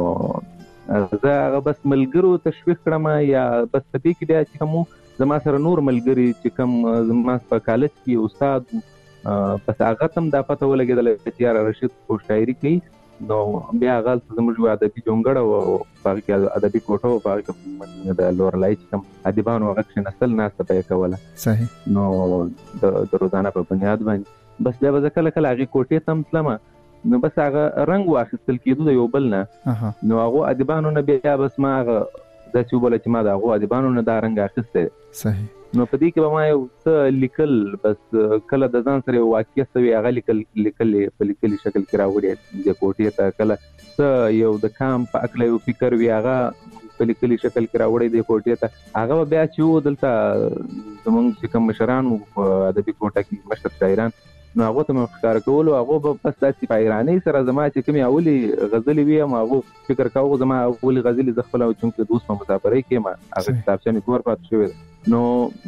زه هغه بس ملګرو تشویق کړم یا بس په دې کې بیا چې کوم زما سره نور ملګري چې کوم زما په کالج کې استاد بس هغه تم د پته ولګېدل چې یار رشید خو شاعري کوي نو بیا هغه زموږ ادبي جونګړه او هغه کې ادبي کوټه او هغه د لورلای چې کوم ادیبانو هغه کې نسل ناس ته کوله صحیح نو د روزانه په بنیاد باندې بس بیا به کله کله هغه کوټه تم تلمه نو بس هغه رنگ واخیستل کېدو د یو بل نه نو هغه ادیبانو نه بیا بس ما هغه د چې بوله چې ما د هغه ادیبانو نه دا رنگ اخیسته صحیح نو په دې کې به ما یو څه لیکل بس کله د ځان سره واقعي سوي هغه لیکل په لیکلي شکل کې راوړي د کوټې ته کله څه یو د کام په اکل یو فکر وی هغه په لیکلي شکل کې راوړي د کوټې ته هغه بیا چې دلته زمونږ چې کوم مشران په ادبي کوټه کې مشر شاعران نو هغه ته مخکار کول او هغه بس داسې پایرانی سره زما چې کومي اولی غزل وی ما هغه فکر کاوه زما اولی غزل ز خپل او چې دوست په مسافرۍ کې ما هغه کتاب چې کور پات شوی نو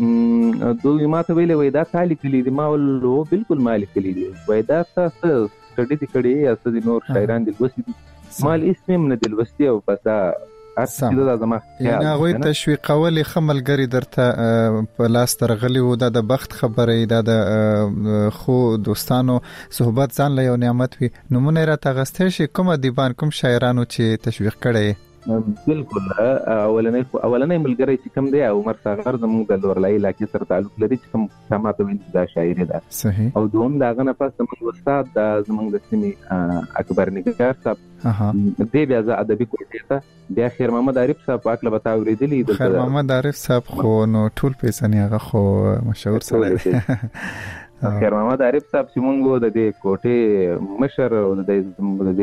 دوی ماته ویلې وای دا تالی کلی دی ما ولو بالکل مالک کلی دی وای دا تاسو سټډي کړي یا څه نور شاعران دي وسې مال اسمم نه دل وستي او پتا اصل دا زما یعنی هغه تشویقول خملګری درته په لاس ترغلی و د بخت خبرې د خو دوستانو صحبت ځان له یو نعمت وي نمونه را تغستې شي کوم دیوان کوم شاعرانو چې تشویق کړي بالکل اولنې ملګری چې کوم دی عمر صغر زموږ د لورلای علاقې سره تعلق لري چې کوم سماته ویني دا شاعري ده صحیح او دوم داغه نه پس زموږ استاد د زموږ د سیمې اکبر نگار صاحب دې بیا ز ادبي کوټه ته بیا خیر محمد عارف صاحب پاکله بتا اوریدلی خیر محمد عارف صاحب خو نو ټول پیسې هغه خو مشهور سره خیر محمد عارف صاحب چې مونږ د دې کوټه مشر او د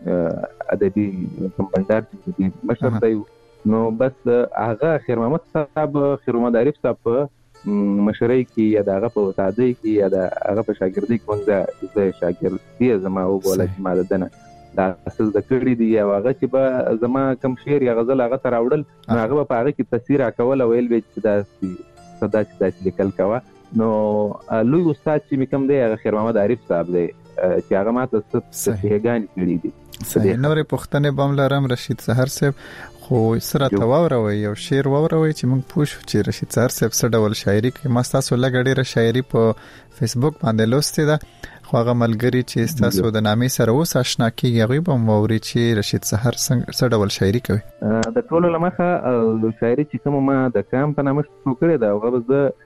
دې ادبي کمپندار چې مشر دی نو بس هغه خیر محمد عارف صاحب مشرۍ کې یا دغه په استادۍ کې یا هغه په شاګردۍ کې مونږ د شاګردۍ زما او بوله چې ما دنه دا اصل د کړي دی او هغه چې به زما کم شعر یا غزل هغه تر اوړل هغه په هغه کې تفسیر اکول او ویل چې دا صدا چې لیکل کوا نو لوی استاد چې کوم دی هغه خیر محمد عارف صاحب دی چې هغه ماته څه کړي دي صحیح نورې پښتنې بم لرم رشید سحر صاحب خو سره تواوروي یو شعر ووروي چې موږ پوښ چې رشید سحر صاحب څه ډول شاعري کوي ما تاسو لګړې شاعري په فیسبوک باندې لوستې ده خو هغه ملګری چې تاسو د نامې سره اوس آشنا کیږي هغه به موري چې رشید سحر څه ډول شاعري کوي د ټولو لمخه شاعري چې کوم ما د کام په نامه شروع کړې ده هغه د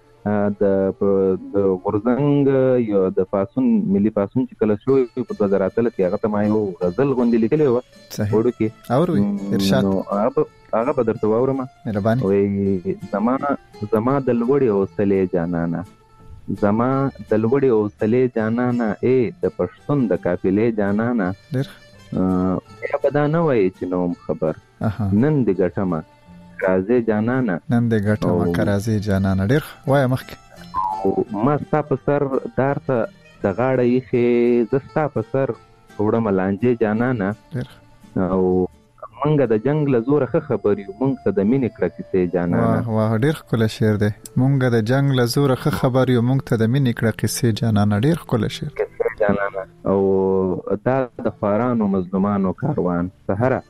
غورزنګ یو د پاسون ملي پاسون چې کله شو په 2003 کې هغه ته ما یو غزل غونډې لیکلې و وړو کې اوروي ارشاد هغه به درته واورم مهرباني وي زما د لوړې اوسلې جانانا زما د لوړې اوسلې جانانا د پښتون د قافلې جانانا یا پدا نه وای چې نوم خبر نن د ګټما کرازه جانانا نن د ګټما کرازه جانانا ډیر وای مخک ما ستا په سر دارته د غاړه یې زستا په سر وړم لانجه جانانا او مونږ د جنگ له زوره خبر یو مونږ ته د مینې کړه کیسې جانانا واه ډیر کول شعر دی مونږ د جنگ له زوره خبر یو مونږ ته د مینې کړه کیسې جانانا ډیر کول شعر جانانا او دا د خوارانو مظلومانو کاروان سحره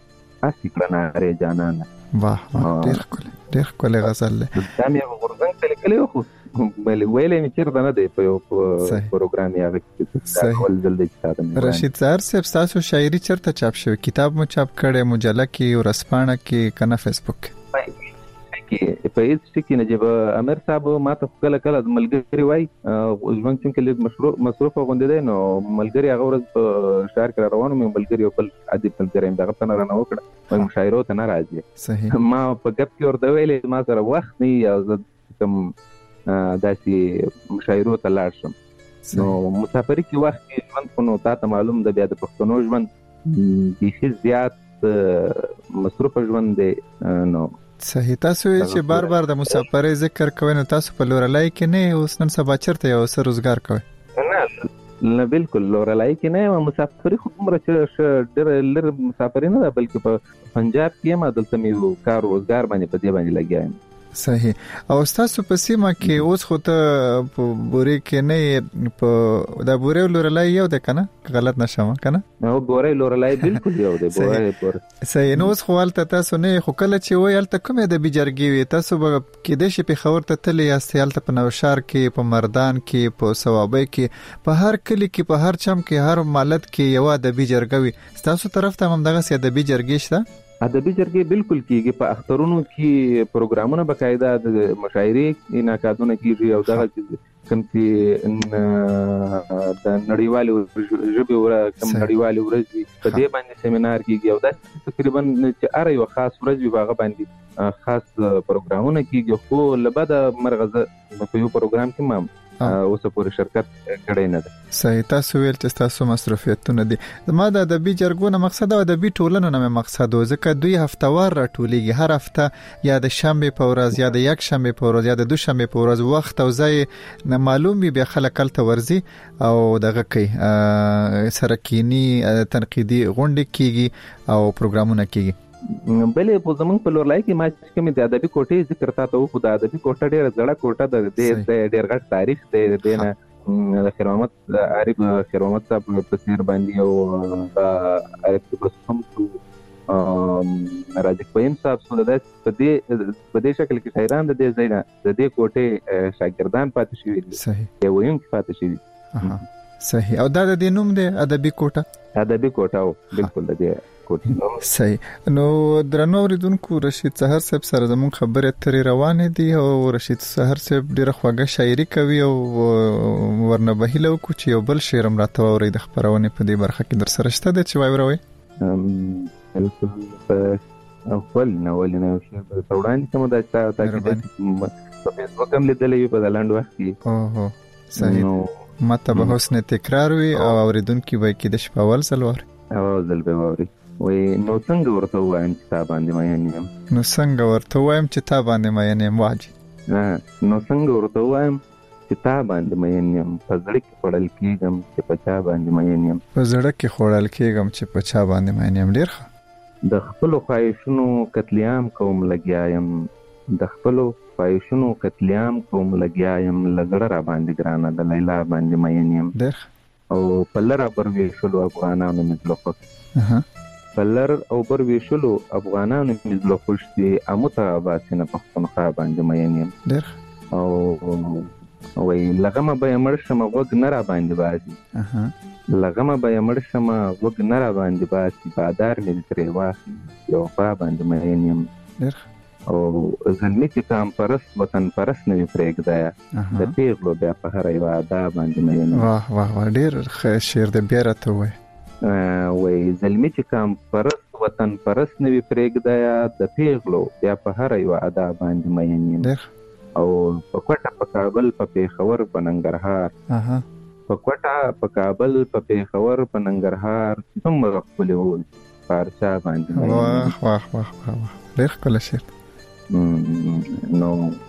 اسی کړه نه جانان واه ډېر ښکلی غزل دی. دا مې غورځنګ ته لیکلی خو ویلې مې چېرته نه دی په یو پروګرام یې هغه کې ول جلدی کتاب. رشید ظاهر صاحب تاسو شاعري چیرته چاپ شوی؟ کتاب مو چاپ کړی مجله کې ورځپاڼه کې کنه فیسبوک کې په هیڅ کې نجيب امیر صاحب ماته کله کله ملګری وای ژوند چې کله مصروف غونډه دی نو ملګری هغه ورځ په شهر کې روانو مې ملګری خپل عادي ملګری دغه څنګه رانه وکړه مشاعره ته نه راځي. صحیح. ما په ګپ کې ورته ویلې ما سره وخت نه یا کوم داسې مشاعره ته لاړ شم. نو مسافرۍ کې وخت کې ژوند خو نو تاسو معلوم د بیا د پښتنو ژوند هیڅ زیات مصروف ژوند دی. نو صحیح. تاسو چې بار بار د مسافرۍ ذکر کوئ نو تاسو په لورلای کې نه اوس نن سبا چرته یو سر روزګار کوئ؟ نه بالکل لورلای کې نه مسافرۍ خو عمر چې ډېر لر مسافرۍ نه بلکې په پنجاب کې ما دلته مې کار روزګار باندې په دې باندې لګیایم. صحیح. او تاسو په سیمه کې اوس خو ته په بوري کې نه په د بوري لورلای یو د کنه غلط نشم کنه؟ نو بوري لورلای بالکل یو دی بوري پر. صحیح. نو اوس خو ولته تاسو نه خو کله چې وای الته کومه د بجرګي وي تاسو به کې د شي په خبر ته تللی یاست الته په نوشار کې په مردان کې په ثوابه کې په هر کلی کې په هر چم کې هر مالت کې یو د بجرګوي تاسو طرف ته هم دغه سي د بجرګي شته؟ ادبي جرګې بالکل کیږي په اخترونو کې پروګرامونه بقاعده د مشاعرې انعقادونه کیږي او دغه کوم چې د نړیوالو ژبې کوم نړیوالو ورځې په دې باندې سیمینار کیږي او دا تقریبا چې اره یو خاص ورځ وي هغه باندې خاص پروګرامونه کیږي خو لبدا مرغزه په یو پروګرام کې ما اوس پورې شرکت کړی نه ده. صحیح. تاسو ویل چې تاسو مصرفیتونه دي زما د ادبي جرګونه مقصد او ادبي ټولنو نه مقصد و ځکه دوی هفتوار راټولېږي هر هفته یا د شنبه په ورځ یا د یک شنبه په ورځ یا د دوشنبه په ورځ وخت او ځای نه معلوم وي بیا خلک کلته ورزي او دغه کوي سرکینی تنقیدي غونډې کیږي او پروګرامونه کیږي. بلې په زمونږ په لورلای کې ما چې کومې د ادبي کوټې ذکر تاسو خو د ادبي کوټه ډېره زړه کوټه ده د ډېر غټ تاریخ دی د خیر محمد عارف خیر محمد صاحب په سیر باندې او عارف بسم راځي کوم صاحب سره د په دې شکل کې شاعران د دې ځای نه د دې کوټې شاګردان پاتې شوي دي. صحیح. یو یم پاتې شوي. صحیح. او دا د نوم دی ادبي کوټه؟ ادبي کوټه او بالکل د دې صحیح. نو درنو اوریدونکو رشید سحر صاحب سره زموږ خبرې اترې روانې دي او رشید سحر صاحب ډیره خوږه شاعري کوي او ورنه بهیله وکړو چې یو بل شعر هم راته واوري د خبرونې په دې برخه کې در سره شته د چې وایوروي؟ اول نه شعر په وړاندې کوم دا تاکي په فیسبوک هم لیدلې په لاند وخت کې. اوه صحیح. ماته به حسن تکرار وي او اوریدونکو به کې د شپاول سلوار او ځل به ووري وای نو څنګه ورته وایم چې تا باندې مې نیم نو څنګه ورته وایم چې تا باندې مې نیم واجی نو څنګه ورته وایم چې تا باندې مې نیم په زړه کې خړل کېږم چې په چا باندې مې نیم په زړه کې خړل کېږم چې په چا باندې مې نیم. ډیر ښه. د خپل خواهشونو قتلیام کوم لګیایم د خپل خواهشونو قتلیام کوم لګیایم لګړه را باندې ګرانه د لیلا باندې مې نیم. ډیر او پلر پر ویشلو افغانانو مزلوخ پلر او پر ویشلو افغانانو مزلوخ دي امته باسنه پښتونخوا باندې مې نیم. ډیر او وای لغمه به مړ شم وګ نه را باندې باسي لغمه به مړ شم وګ نه را باندې باسي بادار مې ترې واسي یو په باندې مې نیم. ډیر او زلمی چې کام پرست وطن پرست نه پرېږدایا د پیغلو بیا په هر یو ادا باندې مې نیم. واه واه ډیر ښه شعر د بیا راته وای زلمی چې کام پرست وطن پرست نه پرېږدایا د پیغلو بیا په هر یو ادا باندې مې نیم. ډیر او په کوټه په کابل په پیښور په ننګرهار په کوټه په کابل په پیښور په ننګرهار څومره خپل وو پارچا باندې واه واه واه ډیر کله شعر نو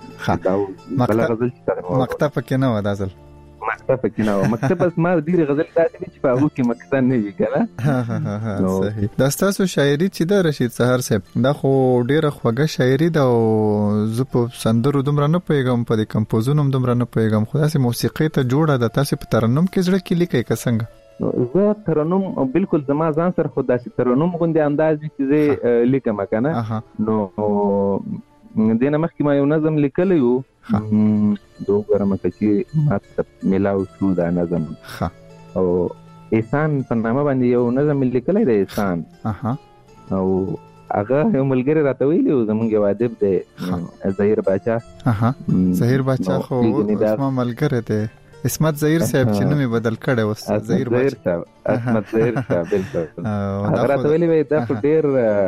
مکتب کې نه و دا ځل مکتب کې نه و مکتب بس ما ډیر غزل داسې چې په هغه کې مکتب نه وی کنه. صحیح. دا تاسو شاعري چې د رشید سحر صاحب دا خو ډیره خوږه شاعري ده او زه په سندرو دومره نه پوهیږم په دې کمپوزونو دومره نه پوهیږم خو داسې موسیقي ته جوړه ده تاسو په ترنم کې زړه کې لیکي که څنګه؟ زه ترنم بالکل زما ځان سره خو داسې ترنم غوندې انداز چې زه لیکم کنه نو دینه مخکې ما یو نظم لیکلی و دوه مکه چې ما ملاو شو دا نظم او احسان په نامه باندې یو نظم لیکلی دی احسان او هغه یو ملګری راته ویلی و زمونږ یو ادیب دی ظهیر باچا ظهیر باچا خو زما ملګری دی اسمت ظهیر صاحب چې نوم بدل کړي اوس ظهیر باچا اسمت ظهیر صاحب بالکل هغه راته ویلی وای دا ډېر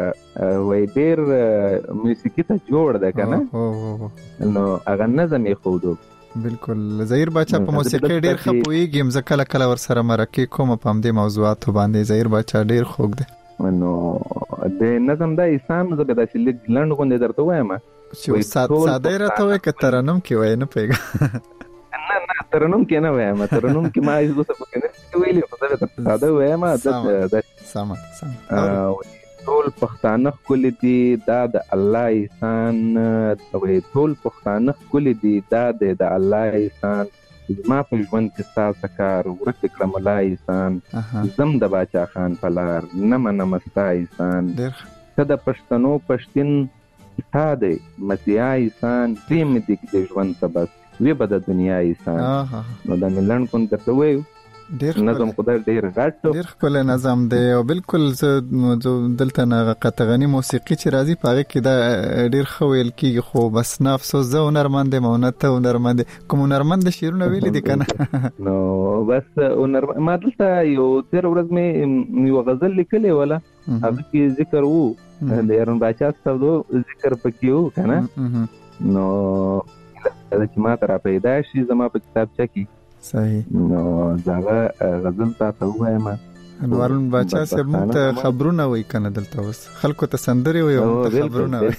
موسیقي ته جوړ ده کنه نو هغه نظم یې خودو بالکل ظهیر باچا په موسیقي ډېر ښه پوهیږي مزه کله کله ور سره مرکه کوم په همدې موضوعاتو باندې ظهیر باچا ډېر خوږ دی نو د نظم د انسان زه به داسې لنډ غوندې درته وایم چې ساده راته وای که ترنم کې وای نه پیګا نه ترنم کې نه وایم ترنم کې ما هیڅ څه پکې نه ویلې خو دا ساده وایم د سم ټول پښتانه کول دي دا د الله احسان ټول پښتانه کول دي دا د الله احسان ما په ژوند کې ستا کار ورک کړم الله احسان زم د باچا خان پلار نمه مستا احسان ته د پښتنو پښتين تا دی مسیحا احسان پریم دې د ژوند سبب وی به د دنیا احسان نو د ملن کوم درته وایو نظم خدای ډیر غټ ډیر خپل نظم دی او بالکل دلته نه قطغنی موسیقي چې راځي پاره کې دا ډیر خو ویل کیږي خو بس نفس زه هنرمند مونته هنرمند کوم هنرمند شیرونه ویل دي کنه نو بس ما دلته یو تیر ورځ مې یو غزل لیکلې ولا هغه کې ذکر وو د يرون باچا ستاسو ذکر پکې وو کنه نو چې ما تر پیدا شي زما په کتابچه کې صحیح نو دا غزل تاسو وایم انوارون باچا صاحب مونږ خبرونه وای کنه دلته اوس خلکو ته سندري وای او خبرونه وای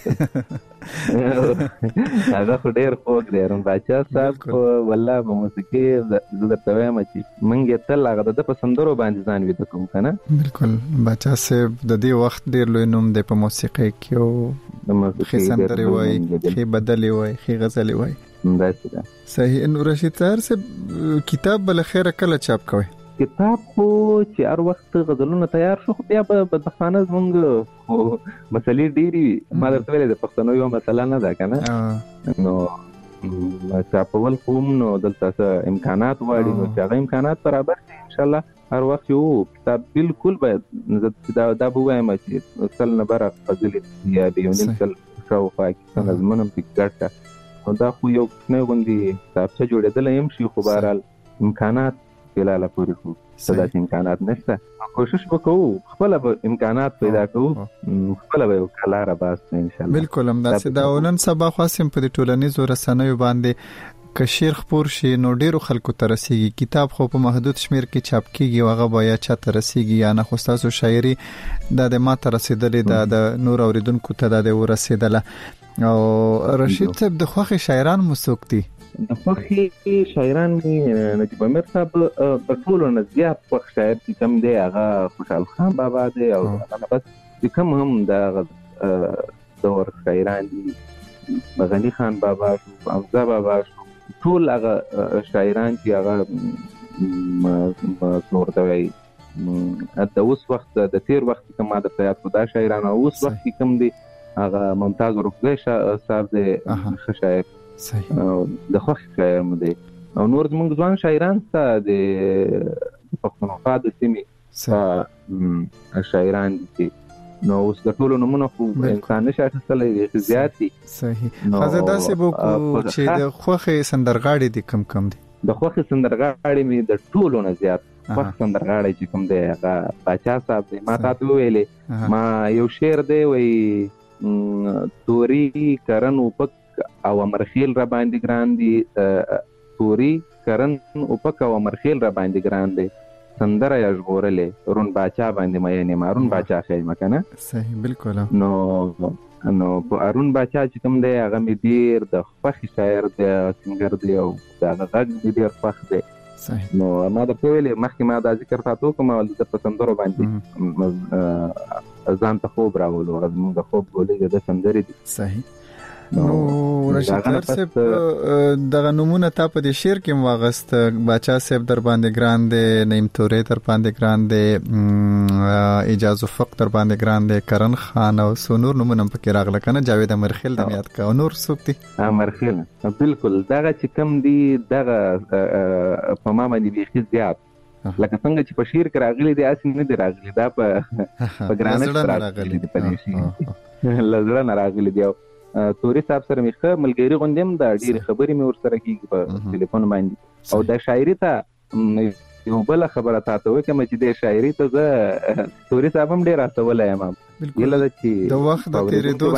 هغه ډېر خوږ دی انوارون باچا صاحب والله په موسیقي زه درته وایم چې مونږ تل هغه د پسندرو باندې ځان وې کوم کنه بالکل باچا صاحب د دې وخت ډېر لوی نوم دی په موسیقي کې او خې سندري وای خې بدلي وای خې غزلي وای صحیح. انو رشید طاهر صاحب کتاب بل خیره کله چاپ کوي؟ کتاب خو چې هر وخت غزلونه تیار شو بیا په بدخانه زمونږ مسلې ډېری ما درته ویلې د پښتنو یو مسله نه ده کنه نو چاپول کوم نو دلته امکانات واړي نو چې هغه امکانات برابر شي ان شاء الله هر وخت یو کتاب بالکل باید دا به وایم چې اصل نه بره غزلې یا به یو نیم شاوخوا کې نظمونه پکې ګډه دا خو یو نه غوندي تاسو جوړېدل هم شي خو بهرحال امکانات فلاله پوری خو صدا امکانات نشته کوشش وکړو خپل امکانات پیدا کوو خپل به کلاره باس ان شاء الله بالکل هم دا نن سبا خاصم په ټولنیزو رسنیو باندې کشیر خپور شي نو ډیرو خلکو ته رسیږي کتاب خو په محدود شمیر کې چاپ کیږي هغه بیا چا ته رسیږي یا نه خو تاسو شاعري د ما ته رسیدلې د نور اوریدونکو ته د ورسیدله او رشید صاحب د خوخي شاعران مسوک دي د خوخي شاعران نجیب امیر صاحب په ټولو نه زیات خوخ شاعر چې کوم دی هغه خوشحال خان بابا دی او بس کوم هم د دور شاعران دي غنی خان بابا حمزه بابا ټول هغه شاعران چې هغه څورته وي د اوس وخت د تیر وخت کوم د پیات خدا شاعران اوس وخت کوم دي هغه ممتاز رفیع صاحب د شاعر صحیح د خوښ شاعر مده او نور زموږ ځوان شاعران ته د پښتونخوا د سیمې شاعران دي نو اوس د ټولو نمونه خو انسان نشه اخیستلی زیات دي صحیح خزه داسې وکړو چې د خوښې سندرغاړي دي کم دي د خوښې سندرغاړي مې د ټولو نه زیات خوښ سندرغاړي چې کوم دی هغه باچا صاحب دی ما تاسو ویلې ما یو شعر دی وای توري کرن وپک او امرخیل را باندې ګران دي توري کرن وپک او امرخیل را باندې ګران دي سندره یا ژغورلې رون باچا باندې مې نه مارون باچا خېما کنه صحیح بالکل نو په ارون باچا چې کوم دی هغه مې ډیر د خوښ شاعر دی سنگر دی او دا غږ ډیر خوښ دی صحیح نو ما د ویلې مخکې ما د ذکر تاسو کوم ول د پسندرو باندې ځان ته خوب راولو غوږ د خوب ولې د سندري دي صحیح نو رشید صاحب دغه نمونه تا په دې شعر کې واغست بچا صاحب در باندې ګران دی نیم تورې در باندې ګران دی اجازه فق در باندې ګران دی کرن خان او سونور نمونه پکې راغله کنه جاوید امرخیل د یاد کا نور څوک دي امرخیل بالکل دغه چې کم دی دغه په ما باندې بيخي زیات لکه څنګه چې په شعر کې راغلي دي اصلي نه دي راغلي دا په ګرانش راغلي دي په دې لزړه نه راغلي دي توري صاحب سره مخه ملګری غوندم دا ډېر خبرې مې ور سره کیږي په ټلیفون باندې او د شاعري ته یو بل خبره تاسو وکړه چې د شاعري ته زه توري صاحب هم ډېر راځولای یم یله چې د وخت د تیرېدو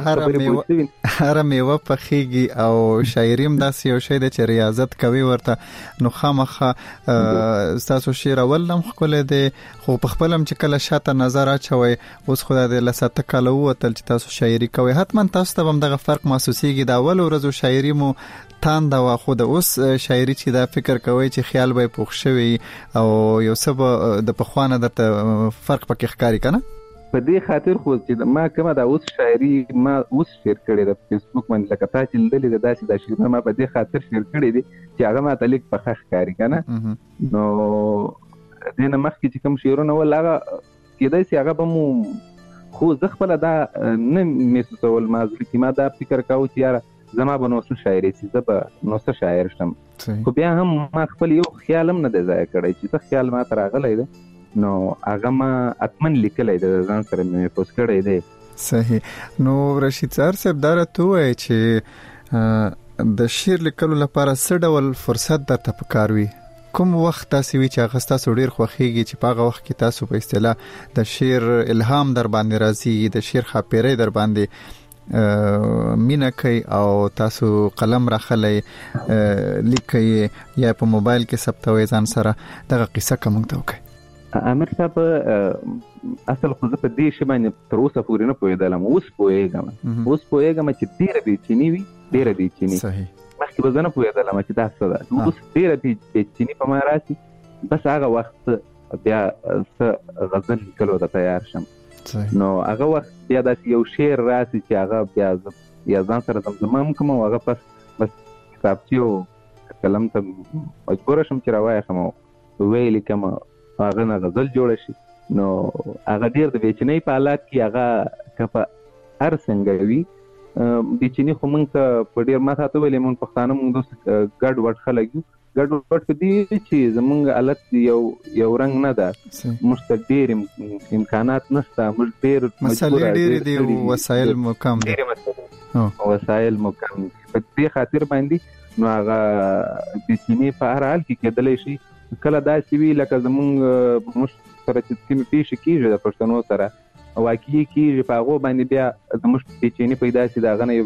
سره هر میوه پخېږي او شاعري هم داسې یو شی دی چې ریاضت کوي ورته نو خامخا ستاسو شعر اول هم ښکلی دی خو په خپل هم چې کله شاته نظر اچوئ اوس خو د لساته کاله ووتل چې تاسو شاعري کوئ حتما تاسو ته هم دغه فرق محسوسېږي د اول ورځو شاعري مو تانده وه خو د اوس شاعري چې دا فکر کوئ چې خیال به یې پوخ شوی او یو څه به د پخوانه درته فرق پکې ښکاري که نه په دې خاطر خو چې ما کومه دا اوس شاعري ما اوس شعر کړی د فیسبوک باندې لکه تا چې لیدلې د داسې د شعرونه ما په دې خاطر شعر کړی دي چې هغه ما ته لیک پخه ښکاري که نه نو دې نه مخکې چې کوم شعرونه ول هغه کېدای شي هغه به مو خو زه خپله دا نه محسوسول ما زړه کې ما دا فکر کاوه چې یاره زما به نو څه شاعري شي زه به نو څه شاعر شم خو بیا هم ما خپل یو خیال هم نه دی ضایع کړی چې څه خیال ما ته راغلی دی نو هغه ما اتمن لیکلی د ځان سره مې محفوظ کړی دی صحیح نو رشید صاحب دا راته ووایئ چې د شعر لیکلو لپاره څه ډول فرصت درته پکار وي کوم وخت تاسو وی چې هغه تاسو ډیر خوښیږي چې په هغه وخت کې تاسو په اصطلاح د شعر الهام در باندې راځي د شعر خاپیری در باندې مینا کوي او تاسو قلم راخلئ لیکئ یا په موبایل کې ثبتوي ځان سره دغه قصه کوم ته وکړئ امیر صاحب اصل خو زه په دې شی باندې تر اوسه پورې نه پوهېدلم اوس پوهېږم چې ډېره بېچیني وي ډېره بېچیني مخکې به زه نه پوهېدلم چې دا څه ده اوس ډېره بېچیني په ما راشي بس هغه وخت بیا څه غزل لیکلو ته تیار شم نو هغه وخت بیا داسې یو شعر راشي چې هغه بیا یا ځان سره زمزمه هم کوم او هغه بس کتابچې او قلم ته مجبوره شم چې راوایخم او ویې لیکم هغه نه غزل جوړه شي نو هغه ډېر د بېچینۍ په حالات کې هغه که په هر څنګه وي بېچیني خو موږ ته په ډېر ما تاته ویلې موږ پښتانه موږ دوس ګډ وډ خلک یو ګډ وډ په دې چې زموږ حالت یو رنګ نه ده موږ ته ډېر امکانات نشته موږ ډېر مسلې ډېرې دي وسایل مو کم دي وسایل مو کم دي په دې خاطر باندې نو هغه بېچیني په هر حال کې کېدلی شي کله داسې وي لکه زموږ سره چې کومې پیښې کېږي د پښتنو سره واقعي کېږي په هغو باندې بیا زموږ بېچیني پیدا شي د هغه نه یو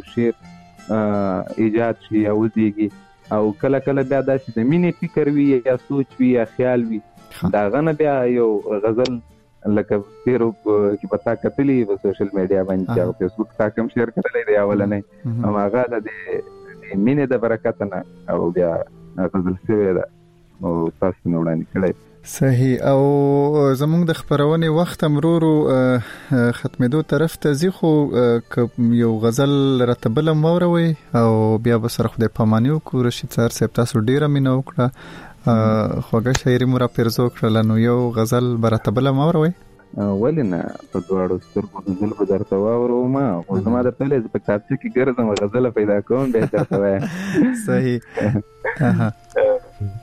شعر ایجاد شي یا وزېږي او کله کله بیا داسې د مینې فکر وي یا سوچ وي یا خیال وي د هغه نه بیا یو غزل لکه تېرو کې به تا کتلي په سوشل میډیا باندې چې هغه فیسبوک تا کوم شیر کړلی دی اولنی هماغه د مینې د برکته نه او بیا غزل شوې ده او تاسو نه وړاندې کړی صحیح او زموږ د خبرونې وخت امرورو ختمېدو طرف ته ځي خو یو غزل راته بله موروي او بیا به سره خدای پاماني وکړو رشید صاحب تاسو ډېره مینه وکړه خوږه شاعري مو راپرزو کړله نو یو غزل به راته بله موروي ولې نه په دواړو سترګو غزل به درته واورم خو زما درته ویلې زه په کتابچه کې ګرځم غزله پیدا کوم بیا درته وایم صحیح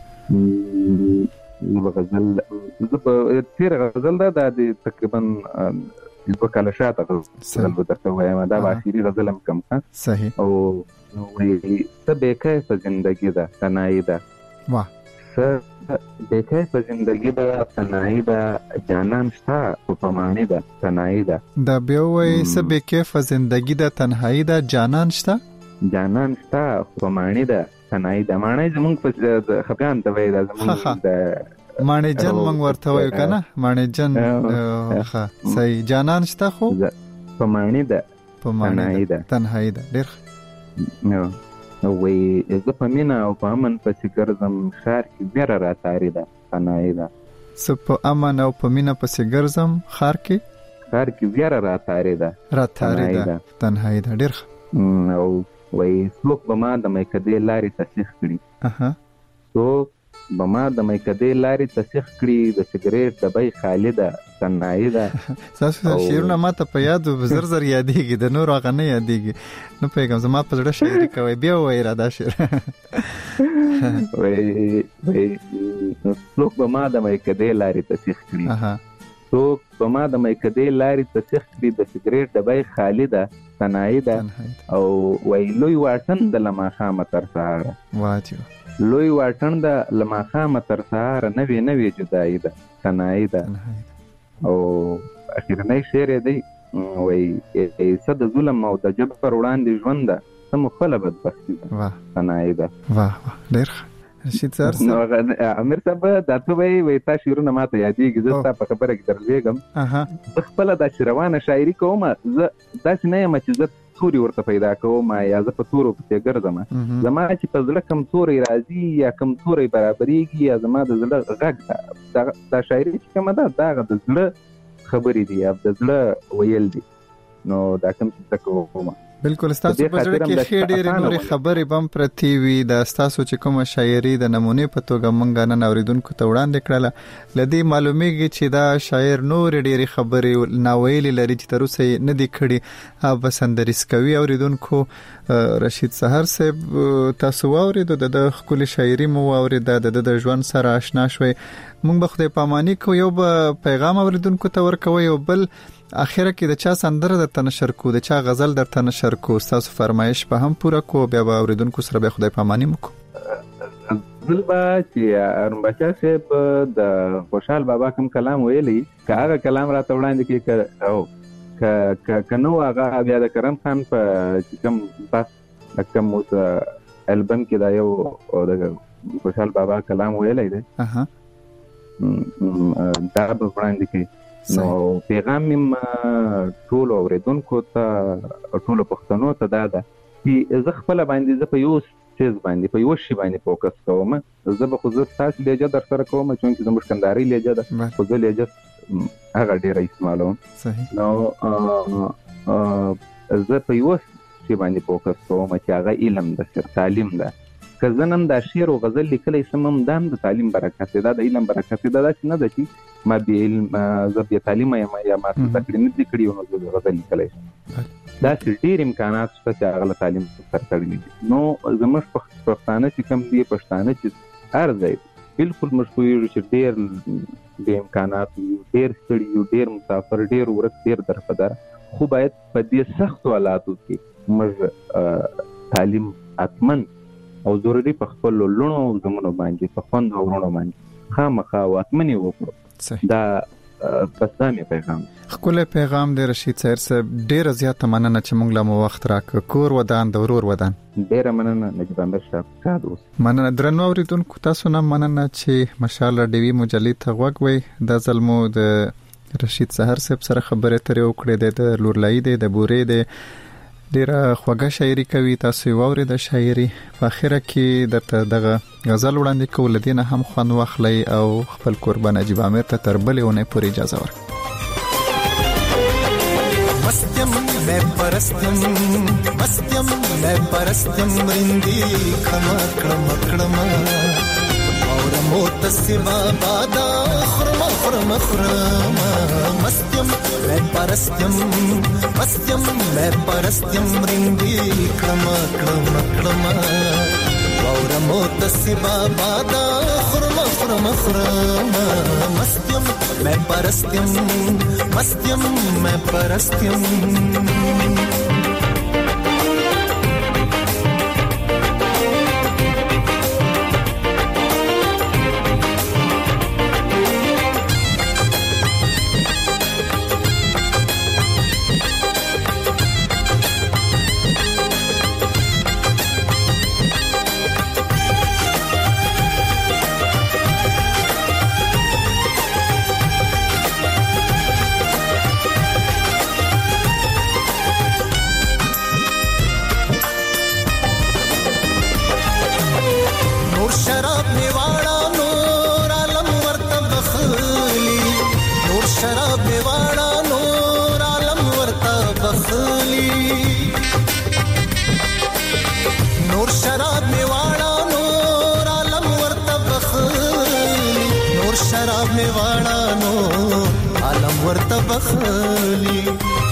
غزل زه په تېره غزل ده د تقریبا 2 کاله شاته غزل به درته وایم دا به اخري غزل هم کوم صحیح او وایي څه بېکیفه زندګي ده تنهایي ده څه بېکیفه زندګي ده تنهایي ده جانان شته خو پماني ده تنهایي ده دا بیا وایي څه بېکیفه زندګي ده تنهایي ده جانان شته خو پماني ده تنهایي ده معنی زمونږ په خفګان ته وایي دا زمونږ د معنی جن مونږ ورته وایو که نه معنی جن ښه صحیح جانان شته خو پماني ده تنهایي ده ډېر ښه وایي زه په مینه او په امن پسې ګرځم ښار کې بیره راتاري ده تنهایي ده څه په امن او په مینه پسې ګرځم ښار کې بیره راتاري ده تنهایي ده ډېر ښه او وای څوک به ما د میکدې لارې تصیح کړي څوک به ما د میکدې لارې تصیح کړي د سګریټ ډبۍ خالي ده صنایع ده. تاسو شعرونه ماته په یاد زر زر یادېږي د نور هغه نه یادېږي نه پوهېږم زما په زړه شاعري کوي بیا وایي را دا شعر وای څوک به ما د میکدې لارې تصیح کړي څوک به ما د میکدې لارې تصیح کړي د سګریټ ډبۍ خالي ده صنایع ده او وای لوی واټن د لماخامه تر سهاره واجب لوی واټن د لماخامه تر سهاره نوې نوې جدایي ده صنایع ده او اخرنی شعر دی وای ایسه د ظلم او د جبر وړاندې ژوند ده ته مخله بدبختي ده صنایع ده. واه ډېر رشید صاحب نو امیر صاحب دا ته وای تا شعرونه ماته یادېږي زه ستا په خبره کې درلېږم زه خپله دا روانه شاعري کوم زه داسې نه یم چې زه توري ورته پیدا کوم یا زه په تورو پسې ګرځم زما چې په زړه کم توری راځي یا کم توری برابرېږي یا زما د زړه غږ ده دا شاعري چې کومه ده دا د زړه خبرې دي یا د زړه ویل دي نو دا کوم څه کوم بالکل تاسو په ځړ کې خې ډېرې نورې خبرې بم پرتی وي د تاسو چې کومه شاعري د نمونه په توګه مونږ نن اوریدونکو ته وړاندې کړله لدی معلومیږي چې دا شاعر نور ډېرې خبرې ناویل لري چې تر اوسه نه دی کړي او بسندریس کوي اوریدونکو رشید سحر صاحب تاسو اوریدو د خپل شاعري مو اورید د ژوند سره آشنا شوي مونږ به خدای پاماني کو یو پیغام اوریدونکو ته ورکوي او بل اخیره کې د چا سندره در تنشر کو د چا غزل در تنشر کو تاسو فرمایش په هم پوره کو بیا به اوریدونکو سره به خدای پاماني مکو دلبا چې ارمبچا صاحب د خوشحال بابا کوم کلام ویلی هغه کلام را وړاندې کې او کنو هغه بیا د کرم خان په کوم بس کوم البم کې دا یو د خوشحال بابا کلام ویلی دی دا په وړاندې کې نو پیغام مم ټول اوریدونکو ته ټول پښتنو ته دا ده چې زه خپل باندې زه په یو چیز باندې په یو شی باندې فوکس کوم زه به خو زه تاسو لهجه در سره کوم چې زموږ کنداري لهجه ده خو زه لهجه هغه ډیر استعمالوم نو زه په یو شی باندې فوکس کوم چې هغه علم ده تعلیم ده که زه نن دا شعر او غزل لیکلی سمم دام د تعلیم برکت ده د علم برکت ده دا چې نه ده چې ما به علم زه به تعلیم یا ما تکړه نه دي کړی نو زه غزل لیکلی دا چې ډیر امکانات شته چې هغه تعلیم سره تړلي دي نو زموږ پښتانه چې کوم دي پښتانه چې هر ځای بالکل مشهور چې ډیر د امکانات ډیر ستړي ډیر مسافر ډیر ورک ډیر درپدار خو باید په دې سخت حالاتو کې موږ تعلیم اتمن او ضروري په خپل لونو زمونو باندې په خوند او ورونو باندې خامخا واتمنې وکړو دا پښتانه پیغام خپل پیغام د رشید صاحب ډیر زیات مننه چې موږ له مو وخت راک کور ودان د ورور ودان ډیر مننه نجیب امیر صاحب کادوس مننه درنو اوریدونکو تاسو نه مننه چې مشال ډیوی مجلې ته غوږ د ظلمو د رشید سحر صاحب سره خبرې ترې وکړې د لورلای د بورې د ډیره خوږه شاعري کوي تاسو ووري د شاعري په اخره کې درته دغه غزل وړاندې کول دینه هم خوان واخلي او خپل قربان نجیب امیر ته تربلونه پوری اجازه ورک مستم میں پرستم رندی کھما کھما اور موت سوا بادا خرما خرما خرما مستم میں پرستم رندی کھما کھما اور موت سوا بادا خرما خرما خرما مستم میں پرستم میواړانو عالم ورته بخلی